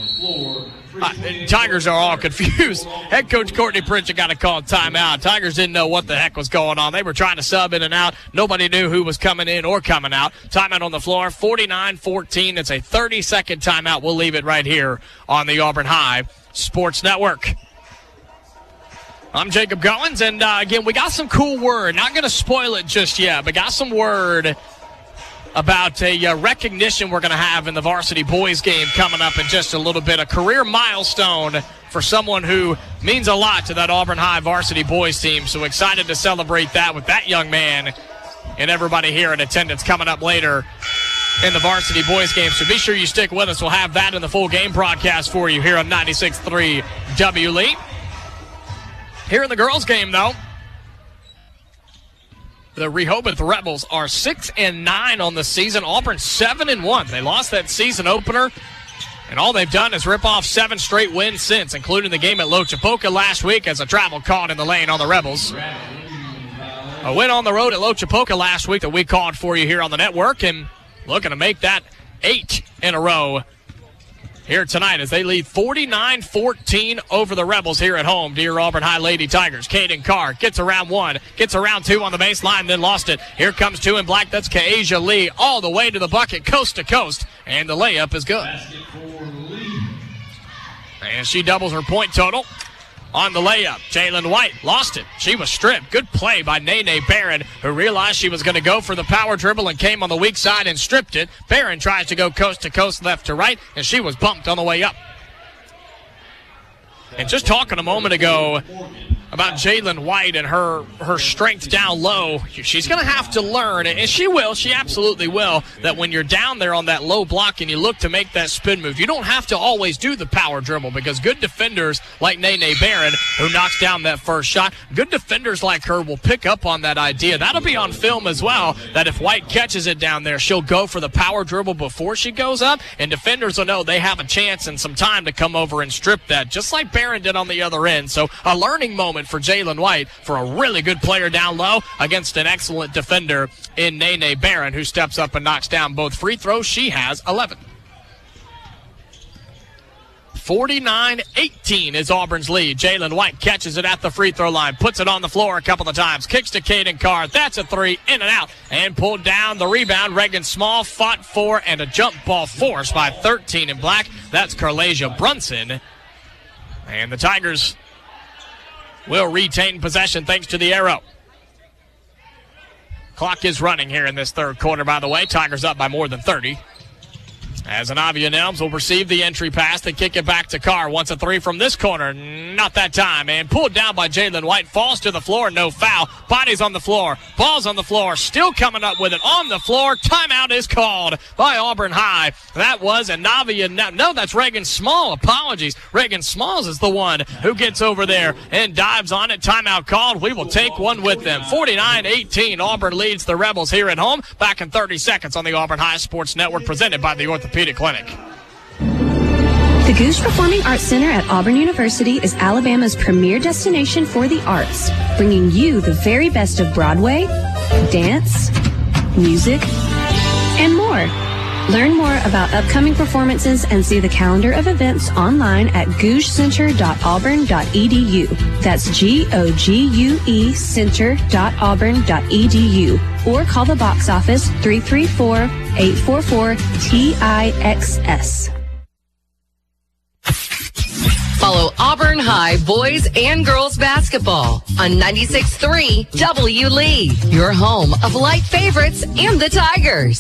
Tigers are all confused. Head coach Courtney Pritchett got to call timeout. Tigers didn't know what the heck was going on. They were trying to sub in and out. Nobody knew who was coming in or coming out. Timeout on the floor, 49-14. It's a 30-second timeout. We'll leave it right here on the Auburn High Sports Network. I'm Jacob Goins, and again, we got some cool word. Not going to spoil it just yet, but got some word about a recognition we're going to have in the varsity boys game coming up in just a little bit. A career milestone for someone who means a lot to that Auburn High varsity boys team. So excited to celebrate that with that young man and everybody here in attendance coming up later in the varsity boys game. So be sure you stick with us. We'll have that in the full game broadcast for you here on 96.3 W. Lee. Here in the girls' game, though, the Rehoboth Rebels are 6-9 on the season. Auburn 7-1. They lost that season opener, and all they've done is rip off 7 straight wins since, including the game at Lochapoka last week as a travel caught in the lane on the Rebels. A win on the road at Lochapoka last week that we called for you here on the network, and looking to make that 8 in a row here tonight as they lead 49-14 over the Rebels here at home. Dear Auburn High Lady Tigers. Caden Carr gets around 1, gets around 2 on the baseline, then lost it. Here comes 2 in black. That's Kaasia Lee all the way to the bucket, coast to coast, and the layup is good. And she doubles her point total on the layup. Jalen White lost it. She was stripped. Good play by Nene Barron, who realized she was going to go for the power dribble and came on the weak side and stripped it. Barron tries to go coast to coast, left to right, and she was bumped on the way up. And just talking a moment ago about Jalen White and her strength down low, she's going to have to learn, and she will, she absolutely will, that when you're down there on that low block and you look to make that spin move, you don't have to always do the power dribble, because good defenders like Nene Barron, who knocks down that first shot, good defenders like her will pick up on that idea. That'll be on film as well, that if White catches it down there, she'll go for the power dribble before she goes up, and defenders will know they have a chance and some time to come over and strip that, just like Barron did on the other end. So a learning moment for Jalen White, for a really good player down low against an excellent defender in Nene Barron, who steps up and knocks down both free throws. She has 11. 49-18 is Auburn's lead. Jalen White catches it at the free throw line, puts it on the floor a couple of times, kicks to Caden Carr. That's a 3, in and out, and pulled down. The rebound, Reagan Small fought for, and a jump ball forced by 13 in black. That's Carlasia Brunson. And the Tigers will retain possession thanks to the arrow. Clock is running here in this third quarter, by the way. Tigers up by more than 30. As Anavia Nelms will receive the entry pass. They kick it back to Carr. Wants a 3 from this corner. Not that time. And pulled down by Jalen White. Falls to the floor. No foul. Body's on the floor. Ball's on the floor. Still coming up with it on the floor. Timeout is called by Auburn High. That was Anavia. No, that's Reagan Small. Apologies. Reagan Smalls is the one who gets over there and dives on it. Timeout called. We will take one with them. 49-18. Auburn leads the Rebels here at home. Back in 30 seconds on the Auburn High Sports Network, presented by the Orthopedic Clinic. The Goose Performing Arts Center at Auburn University is Alabama's premier destination for the arts, bringing you the very best of Broadway, dance, music, and more. Learn more about upcoming performances and see the calendar of events online at gougecenter.auburn.edu. That's GOGUE center.auburn.edu. Or call the box office 334-844-TIXS. Follow Auburn High boys and girls basketball on 96.3 W. Lee, your home of light favorites and the Tigers.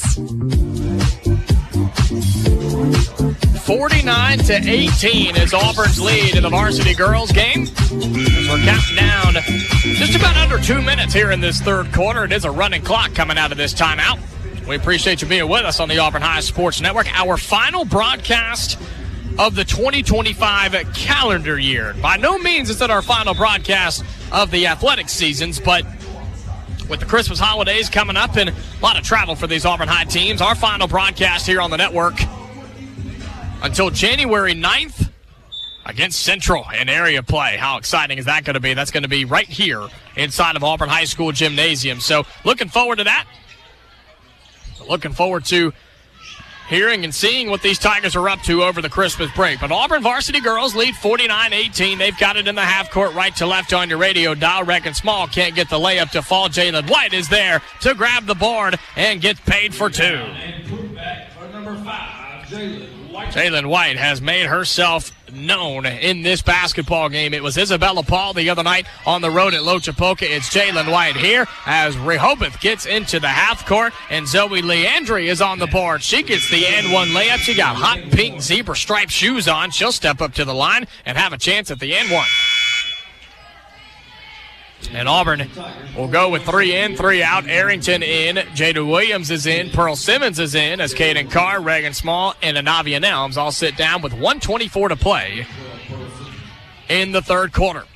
49-18 is Auburn's lead in the varsity girls game. As we're counting down just about under 2 minutes here in this third quarter. It is a running clock coming out of this timeout. We appreciate you being with us on the Auburn High Sports Network. Our final broadcast of the 2025 calendar year. By no means is it our final broadcast of the athletic seasons, but with the Christmas holidays coming up and a lot of travel for these Auburn High teams, our final broadcast here on the network until January 9th against Central in area play. How exciting is that going to be? That's going to be right here inside of Auburn High School Gymnasium. So looking forward to that. Looking forward to hearing and seeing what these Tigers are up to over the Christmas break. But Auburn varsity girls lead 49-18. They've got it in the half court right to left on your radio dial. Regan Small can't get the layup to fall. Jalen White is there to grab the board and get paid for 2. Jalen White has made herself known in this basketball game. It was Isabella Paul the other night on the road at Lochapoka. It's Jalen White here as Rehoboth gets into the half court, and Zoe Leandri is on the board. She gets the and one layup. She got hot pink zebra striped shoes on. She'll step up to the line and have a chance at the and one. And Auburn will go with 3 in, 3 out. Arrington in, Jada Williams is in, Pearl Simmons is in, as Caden Carr, Reagan Small, and Anavia Nelms all sit down with 1:24 to play in the third quarter.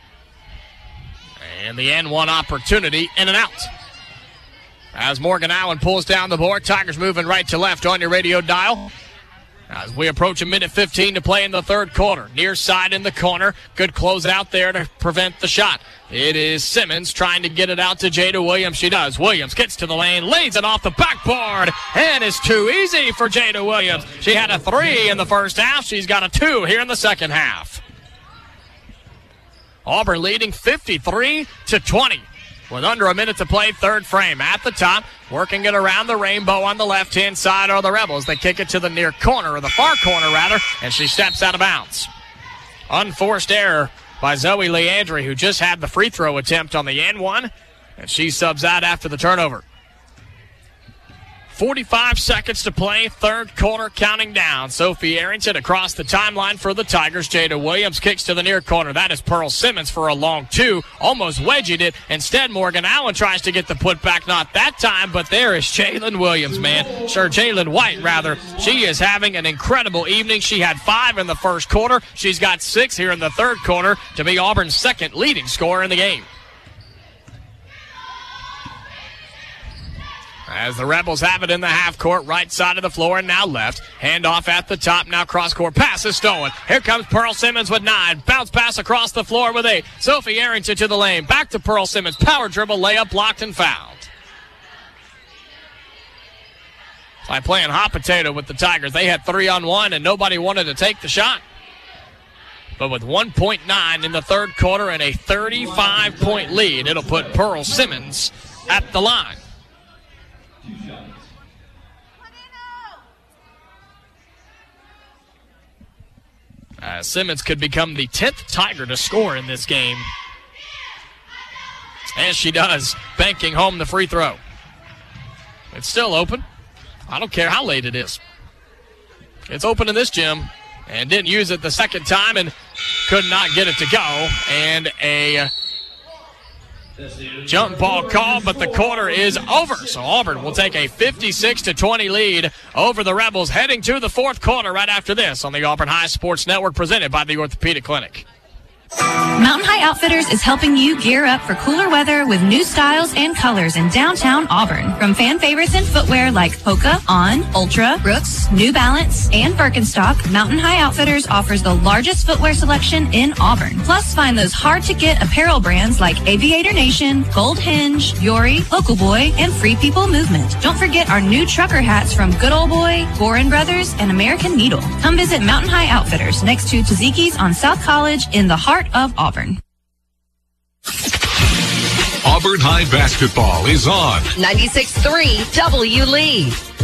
And the N1 opportunity in and out. As Morgan Allen pulls down the board, Tigers moving right to left on your radio dial. As we approach a minute 15 to play in the third quarter. Near side in the corner. Good close out there to prevent the shot. It is Simmons trying to get it out to Jada Williams. She does. Williams gets to the lane, lays it off the backboard, and it's too easy for Jada Williams. She had a 3 in the first half. She's got a 2 here in the second half. Auburn leading 53-20. With under a minute to play, third frame at the top. Working it around the rainbow on the left-hand side are the Rebels. They kick it to the near corner, or the far corner, rather, and she steps out of bounds. Unforced error by Zoe Leandri, who just had the free throw attempt on the N1, and she subs out after the turnover. 45 seconds to play, third quarter counting down. Sophie Arrington across the timeline for the Tigers. Jada Williams kicks to the near corner. That is Pearl Simmons for a long 2. Almost wedged it. Instead, Morgan Allen tries to get the putback. Not that time, but there is Jalen Williams, man. Sure, Jalen White, rather. She is having an incredible evening. She had 5 in the first quarter. She's got 6 here in the third quarter to be Auburn's second leading scorer in the game. As the Rebels have it in the half court, right side of the floor and now left. Handoff at the top, now cross court. Pass is stolen. Here comes Pearl Simmons with 9. Bounce pass across the floor with 8. Sophie Arrington to the lane. Back to Pearl Simmons. Power dribble, layup, blocked and fouled. By playing hot potato with the Tigers, they had 3-on-1 and nobody wanted to take the shot. But with 1.9 in the third quarter and a 35-point lead, it'll put Pearl Simmons at the line. Simmons could become the 10th Tiger to score in this game. And she does, banking home the free throw. It's still open. I don't care how late it is. It's open in this gym, and didn't use it the second time and could not get it to go. And a jump ball call, but the quarter is over. So Auburn will take a 56-20 lead over the Rebels, heading to the fourth quarter right after this on the Auburn High Sports Network, presented by the Orthopedic Clinic. Mountain High Outfitters is helping you gear up for cooler weather with new styles and colors in downtown Auburn. From fan favorites in footwear like Hoka, On, Ultra, Brooks, New Balance, and Birkenstock, Mountain High Outfitters offers the largest footwear selection in Auburn. Plus, find those hard-to-get apparel brands like Aviator Nation, Gold Hinge, Yori, Local Boy, and Free People Movement. Don't forget our new trucker hats from Good Old Boy, Gorin Brothers, and American Needle. Come visit Mountain High Outfitters next to Taziki's on South College in the heart of Auburn. Auburn High basketball is on 96.3 W Lee.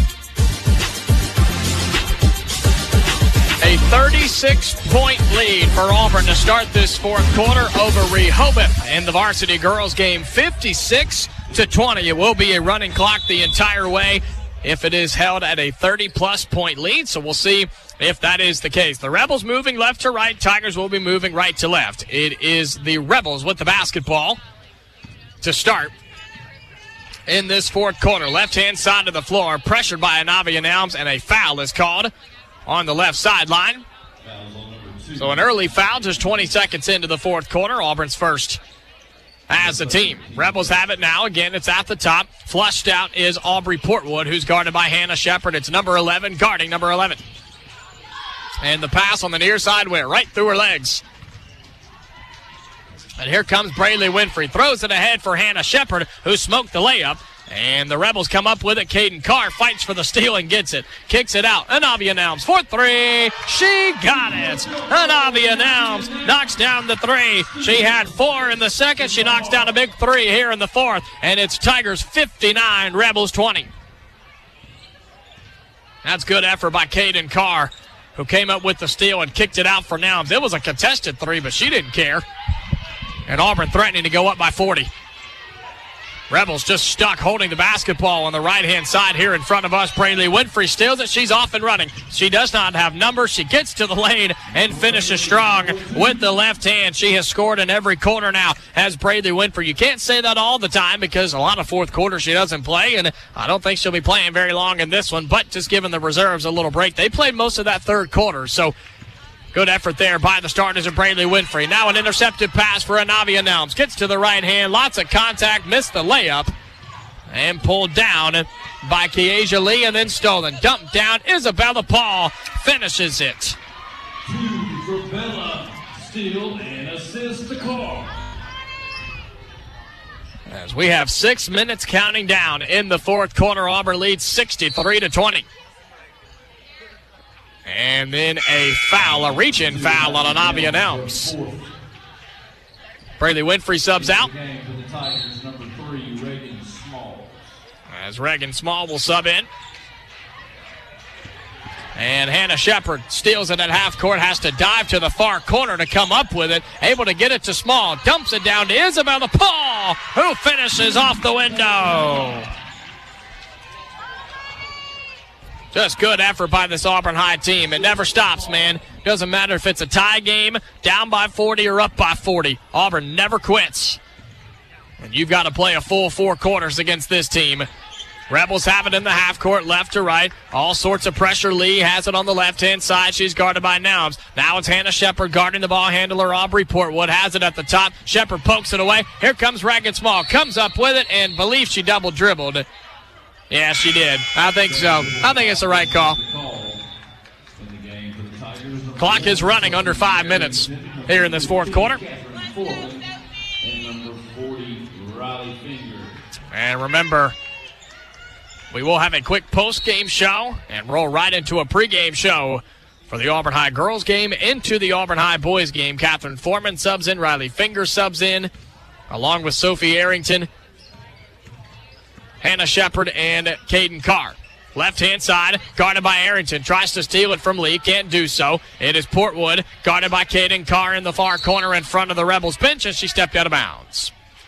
A 36-point lead for Auburn to start this fourth quarter over Rehoboth in the varsity girls game, 56-20. It will be a running clock the entire way if it is held at a 30-plus point lead, so we'll see if that is the case. The Rebels moving left to right. Tigers will be moving right to left. It is the Rebels with the basketball to start in this fourth quarter. Left-hand side of the floor, pressured by Anavia Nelms, and a foul is called on the left sideline. So an early foul just 20 seconds into the fourth quarter. Auburn's first as a team. Rebels have it now. Again, it's at the top. Flushed out is Aubrey Portwood, who's guarded by Hannah Shepard. It's number 11, guarding number 11. And the pass on the near side went right through her legs. And here comes Braylee Winfrey. Throws it ahead for Hannah Shepard, who smoked the layup. And the Rebels come up with it. Caden Carr fights for the steal and gets it. Kicks it out. Anavia Nelms for three. She got it. Anavia Nelms knocks down the three. She had 4 in the second. She knocks down a big 3 here in the fourth. And it's Tigers 59, Rebels 20. That's good effort by Caden Carr, who came up with the steal and kicked it out for Nelms. It was a contested 3, but she didn't care. And Auburn threatening to go up by 40. Rebels just stuck holding the basketball on the right-hand side here in front of us. Braylee Winfrey steals it. She's off and running. She does not have numbers. She gets to the lane and finishes strong with the left hand. She has scored in every quarter now as Braylee Winfrey. You can't say that all the time because a lot of fourth quarter she doesn't play, and I don't think she'll be playing very long in this one, but just giving the reserves a little break. They played most of that third quarter, so good effort there by the starters of Braylee Winfrey. Now an intercepted pass for Anavia Nelms. Gets to the right hand. Lots of contact. Missed the layup. And pulled down by Keasia Lee and then stolen. Dumped down. Isabella Paul finishes it. 2 for Bella. Steal and assist to Carr. As we have 6 minutes counting down in the fourth quarter, Auburn leads 63-20. And then a foul, a reach-in foul on Anavia Nelms. Braylee Winfrey subs out. As Reagan Small will sub in. And Hannah Shepard steals it at half court, has to dive to the far corner to come up with it. Able to get it to Small, dumps it down to Isabella Paul, who finishes off the window. Just good effort by this Auburn High team. It never stops, man. Doesn't matter if it's a tie game, down by 40 or up by 40. Auburn never quits. And you've got to play a full 4 quarters against this team. Rebels have it in the half court, left to right. All sorts of pressure. Lee has it on the left-hand side. She's guarded by Nelms. Now it's Hannah Shepard guarding the ball handler. Aubrey Portwood has it at the top. Shepard pokes it away. Here comes Reagan Small. Comes up with it and believes she double dribbled. Yeah, she did. I think so. I think it's the right call. Clock is running under 5 minutes here in this fourth quarter. And remember, we will have a quick post-game show and roll right into a pregame show for the Auburn High girls game into the Auburn High boys game. Catherine Foreman subs in. Riley Finger subs in, along with Sophie Arrington, Hannah Shepard, and Caden Carr. Left-hand side, guarded by Arrington. Tries to steal it from Lee. Can't do so. It is Portwood, guarded by Caden Carr in the far corner in front of the Rebels bench, and she stepped out of bounds.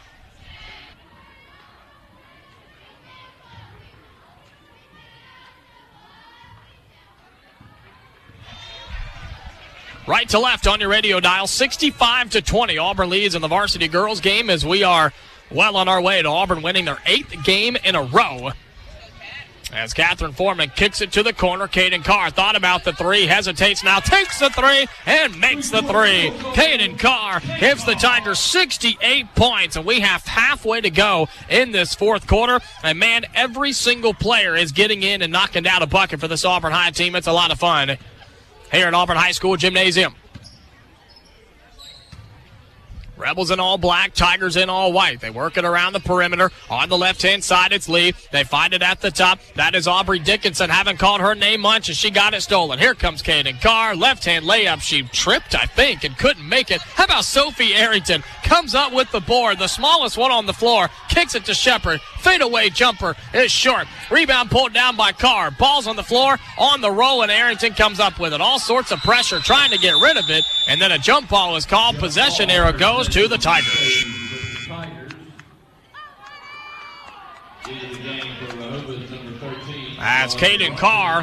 Right to left on your radio dial, 65-20. Auburn leads in the varsity girls game as we are well on our way to Auburn winning their 8th game in a row. As Catherine Foreman kicks it to the corner, Caden Carr thought about the 3, hesitates now, takes the 3, and makes the 3. Caden Carr gives the Tigers 68 points, and we have halfway to go in this fourth quarter. And, man, every single player is getting in and knocking down a bucket for this Auburn High team. It's a lot of fun here at Auburn High School Gymnasium. Rebels in all black, Tigers in all white. They work it around the perimeter. On the left-hand side, it's Lee. They find it at the top. That is Aubrey Dickinson. Haven't called her name much, and she got it stolen. Here comes Caden Carr. Left-hand layup. She tripped, I think, and couldn't make it. How about Sophie Arrington? Comes up with the board. The smallest one on the floor. Kicks it to Shepard. Fadeaway jumper is short. Rebound pulled down by Carr. Ball's on the floor. On the roll, and Arrington comes up with it. All sorts of pressure trying to get rid of it. And then a jump ball is called. Possession arrow goes to the Tigers. As Caden Carr.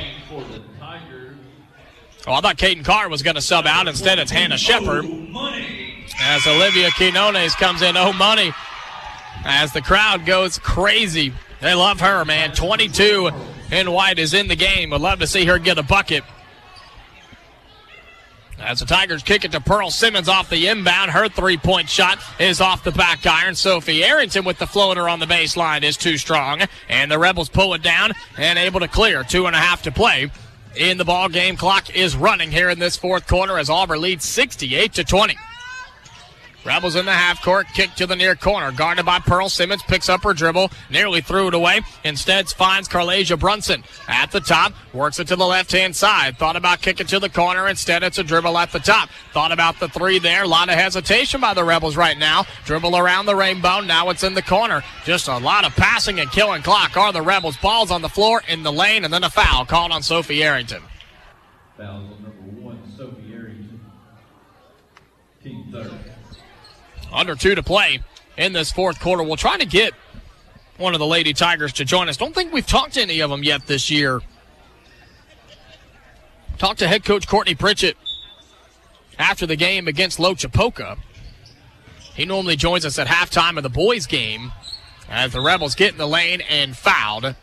Oh, I thought Caden Carr was going to sub out. Instead, it's Hannah Shepard. As Olivia Quinones comes in. Oh, money. As the crowd goes crazy. They love her, man. 22 in white is in the game. Would love to see her get a bucket. As the Tigers kick it to Pearl Simmons off the inbound. Her three-point shot is off the back iron. Sophie Arrington with the floater on the baseline is too strong. And the Rebels pull it down and able to clear. 2.5 to play in the ball game. Clock is running here in this fourth quarter as Auburn leads 68-20. Rebels in the half court, kick to the near corner, guarded by Pearl Simmons, picks up her dribble, nearly threw it away. Instead finds Carlasia Brunson at the top, works it to the left-hand side. Thought about kicking to the corner, instead it's a dribble at the top. Thought about the three there, a lot of hesitation by the Rebels right now. Dribble around the rainbow, now it's in the corner. Just a lot of passing and killing clock are the Rebels. Balls on the floor, in the lane, and then a foul called on Sophie Arrington. Fouls on number 1, Sophie Arrington. Team third. Under 2 to play in this fourth quarter. We'll try to get one of the Lady Tigers to join us. Don't think we've talked to any of them yet this year. Talked to head coach Courtney Pritchett after the game against Lochapoka. He normally joins us at halftime of the boys' game as the Rebels get in the lane and fouled.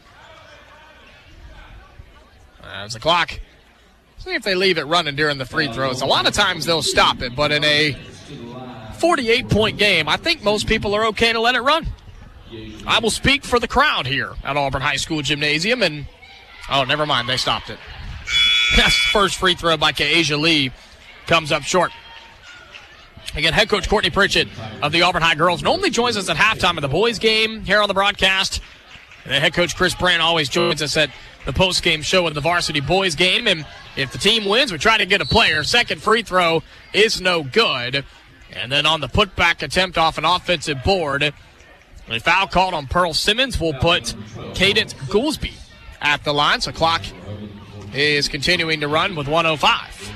As the clock, see if they leave it running during the free throws. A lot of times they'll stop it, but in a 48-point game, I think most people are okay to let it run. I will speak for the crowd here at Auburn High School Gymnasium, and oh, never mind, they stopped it. First free throw by Ka'Asia Lee comes up short. Again, head coach Courtney Pritchett of the Auburn High girls normally joins us at halftime of the boys' game here on the broadcast. And then head coach Chris Brandt always joins us at the post-game show of the varsity boys' game. And if the team wins, we try to get a player. Second free throw is no good. And then on the putback attempt off an offensive board, a foul called on Pearl Simmons will put Cadence Goolsby at the line. So clock is continuing to run with 1:05.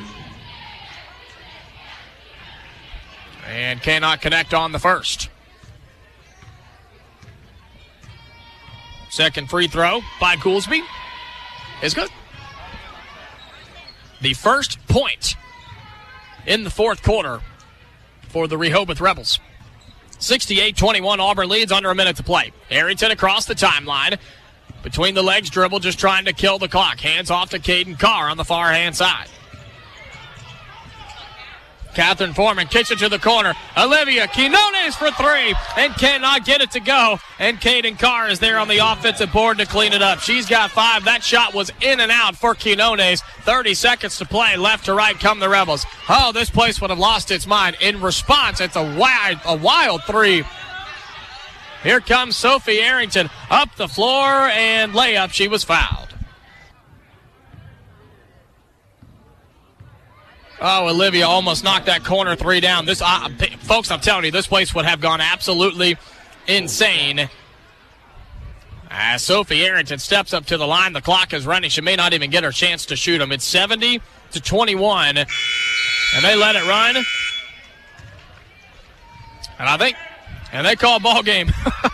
And cannot connect on the first. Second free throw by Goolsby is good. The first point in the fourth quarter for the Rehoboth Rebels. 68-21, Auburn leads, under a minute to play. Arrington across the timeline. Between the legs dribble, just trying to kill the clock. Hands off to Caden Carr on the far-hand side. Catherine Foreman kicks it to the corner. Olivia Quinones for three and cannot get it to go. And Caden Carr is there on the offensive board to clean it up. She's got 5. That shot was in and out for Quinones. 30 seconds to play. Left to right come the Rebels. Oh, this place would have lost its mind. In response, it's a wild three. Here comes Sophie Arrington up the floor and layup. She was fouled. Oh, Olivia almost knocked that corner three down. This, folks, I'm telling you, this place would have gone absolutely insane. As Sophie Arrington steps up to the line, the clock is running. She may not even get her chance to shoot them. It's 70-21, and they let it run. And they call ball game.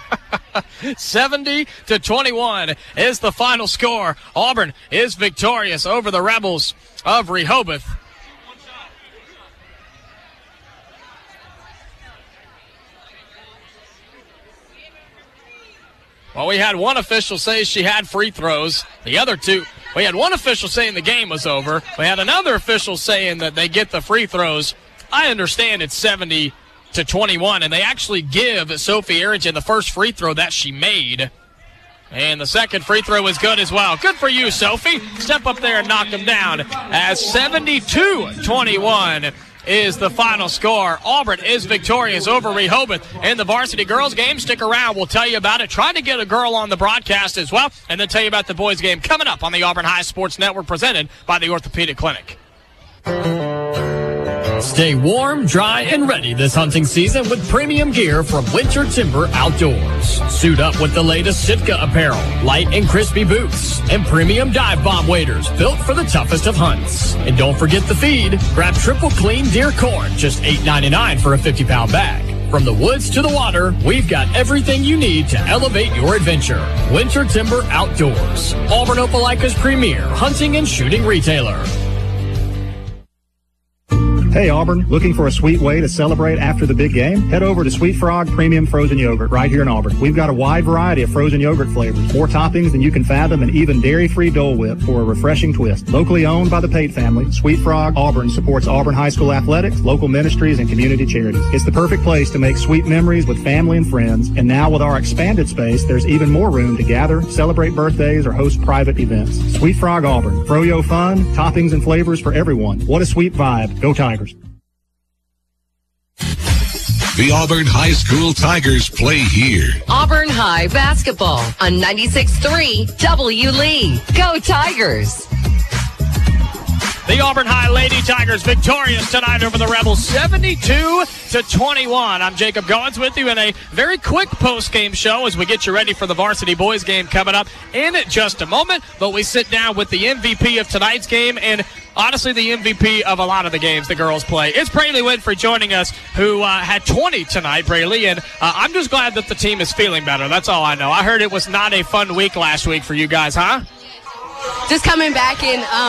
70-21 is the final score. Auburn is victorious over the Rebels of Rehoboth. Well, we had one official say she had free throws. The other two, we had one official saying the game was over. We had another official saying that they get the free throws. I understand it's 70-21, and they actually give Sophie Arrington the first free throw that she made. And the second free throw is good as well. Good for you, Sophie. Step up there and knock them down as 72-21 is the final score. Auburn is victorious over Rehoboth in the varsity girls game. Stick around. We'll tell you about it. Try to get a girl on the broadcast as well, and then tell you about the boys game coming up on the Auburn High Sports Network, presented by the Orthopedic Clinic. Stay warm, dry, and ready this hunting season with premium gear from Winter Timber Outdoors. Suit up with the latest Sitka apparel, light and crispy boots, and premium dive bomb waders built for the toughest of hunts. And don't forget the feed. Grab triple clean deer corn, just $8.99 for a 50-pound bag. From the woods to the water, we've got everything you need to elevate your adventure. Winter Timber Outdoors, Auburn Opelika's premier hunting and shooting retailer. Hey Auburn, looking for a sweet way to celebrate after the big game? Head over to Sweet Frog Premium Frozen Yogurt right here in Auburn. We've got a wide variety of frozen yogurt flavors, more toppings than you can fathom, and even dairy-free Dole Whip for a refreshing twist. Locally owned by the Pate family, Sweet Frog Auburn supports Auburn High School athletics, local ministries, and community charities. It's the perfect place to make sweet memories with family and friends, and now with our expanded space, there's even more room to gather, celebrate birthdays, or host private events. Sweet Frog Auburn. Froyo fun, toppings and flavors for everyone. What a sweet vibe. Go Tigers. The Auburn High School Tigers play here. Auburn High basketball on 96.3 W. Lee. Go Tigers! The Auburn High Lady Tigers victorious tonight over the Rebels, 72-21. I'm Jacob Goins with you in a very quick post-game show as we get you ready for the varsity boys game coming up in just a moment. But we sit down with the MVP of tonight's game and honestly the MVP of a lot of the games the girls play. It's Braylee Winfrey joining us, who had 20 tonight, Braylee, and I'm just glad that the team is feeling better. That's all I know. I heard it was not a fun week last week for you guys, huh? Just coming back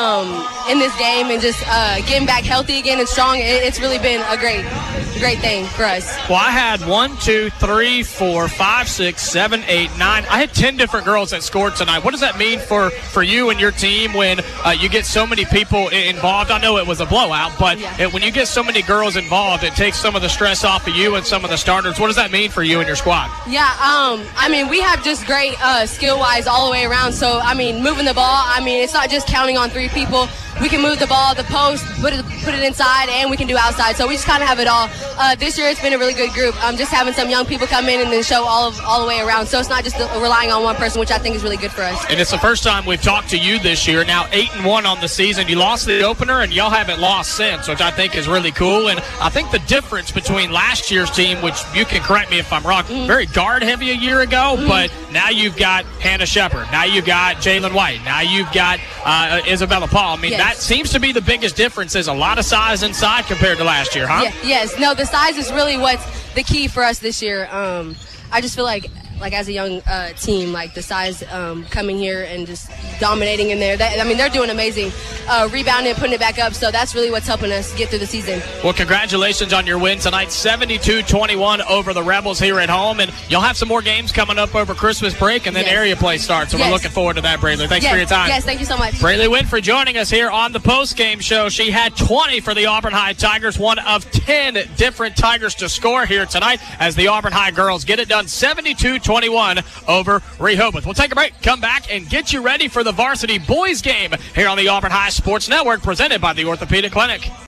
in this game and just getting back healthy again and strong, it's really been a great thing for us. Well, I had 1, 2, 3, 4, 5, 6, 7, 8, 9. I had 10 different girls that scored tonight. What does that mean for you and your team when you get so many people involved? I know it was a blowout, but when you get so many girls involved, it takes some of the stress off of you and some of the starters. What does that mean for you and your squad? Yeah, I mean, we have just great skill-wise all the way around. So, I mean, moving the ball, I mean, it's not just counting on 3 people. We can move the ball, the post, put it inside, and we can do outside. So we just kind of have it all. This year it's been a really good group. Just having some young people come in and then show all the way around. So it's not just relying on one person, which I think is really good for us. And it's the first time we've talked to you this year. Now 8-1 on the season. You lost the opener, and y'all haven't lost since, which I think is really cool. And I think the difference between last year's team, which you can correct me if I'm wrong, very guard-heavy a year ago, but now you've got Hannah Shepard. Now you've got Jalen White. Now you've got Isabella Paul. I mean, that seems to be the biggest difference. Is a lot of size inside compared to last year, huh? Yeah, yes. No, the size is really what's the key for us this year. I just feel like as a young team, like the size coming here and just dominating in there. They're doing amazing, rebounding and putting it back up. So that's really what's helping us get through the season. Well, congratulations on your win tonight, 72-21 over the Rebels here at home. And you'll have some more games coming up over Christmas break, and then area play starts. So we're looking forward to that, Braylee. Thanks for your time. Yes, thank you so much. Braylee Winfrey joining us here on the post-game show. She had 20 for the Auburn High Tigers, one of 10 different Tigers to score here tonight as the Auburn High girls get it done 72-21 over Rehoboth. We'll take a break, come back, and get you ready for the varsity boys game here on the Auburn High Sports Network, presented by the Orthopedic Clinic.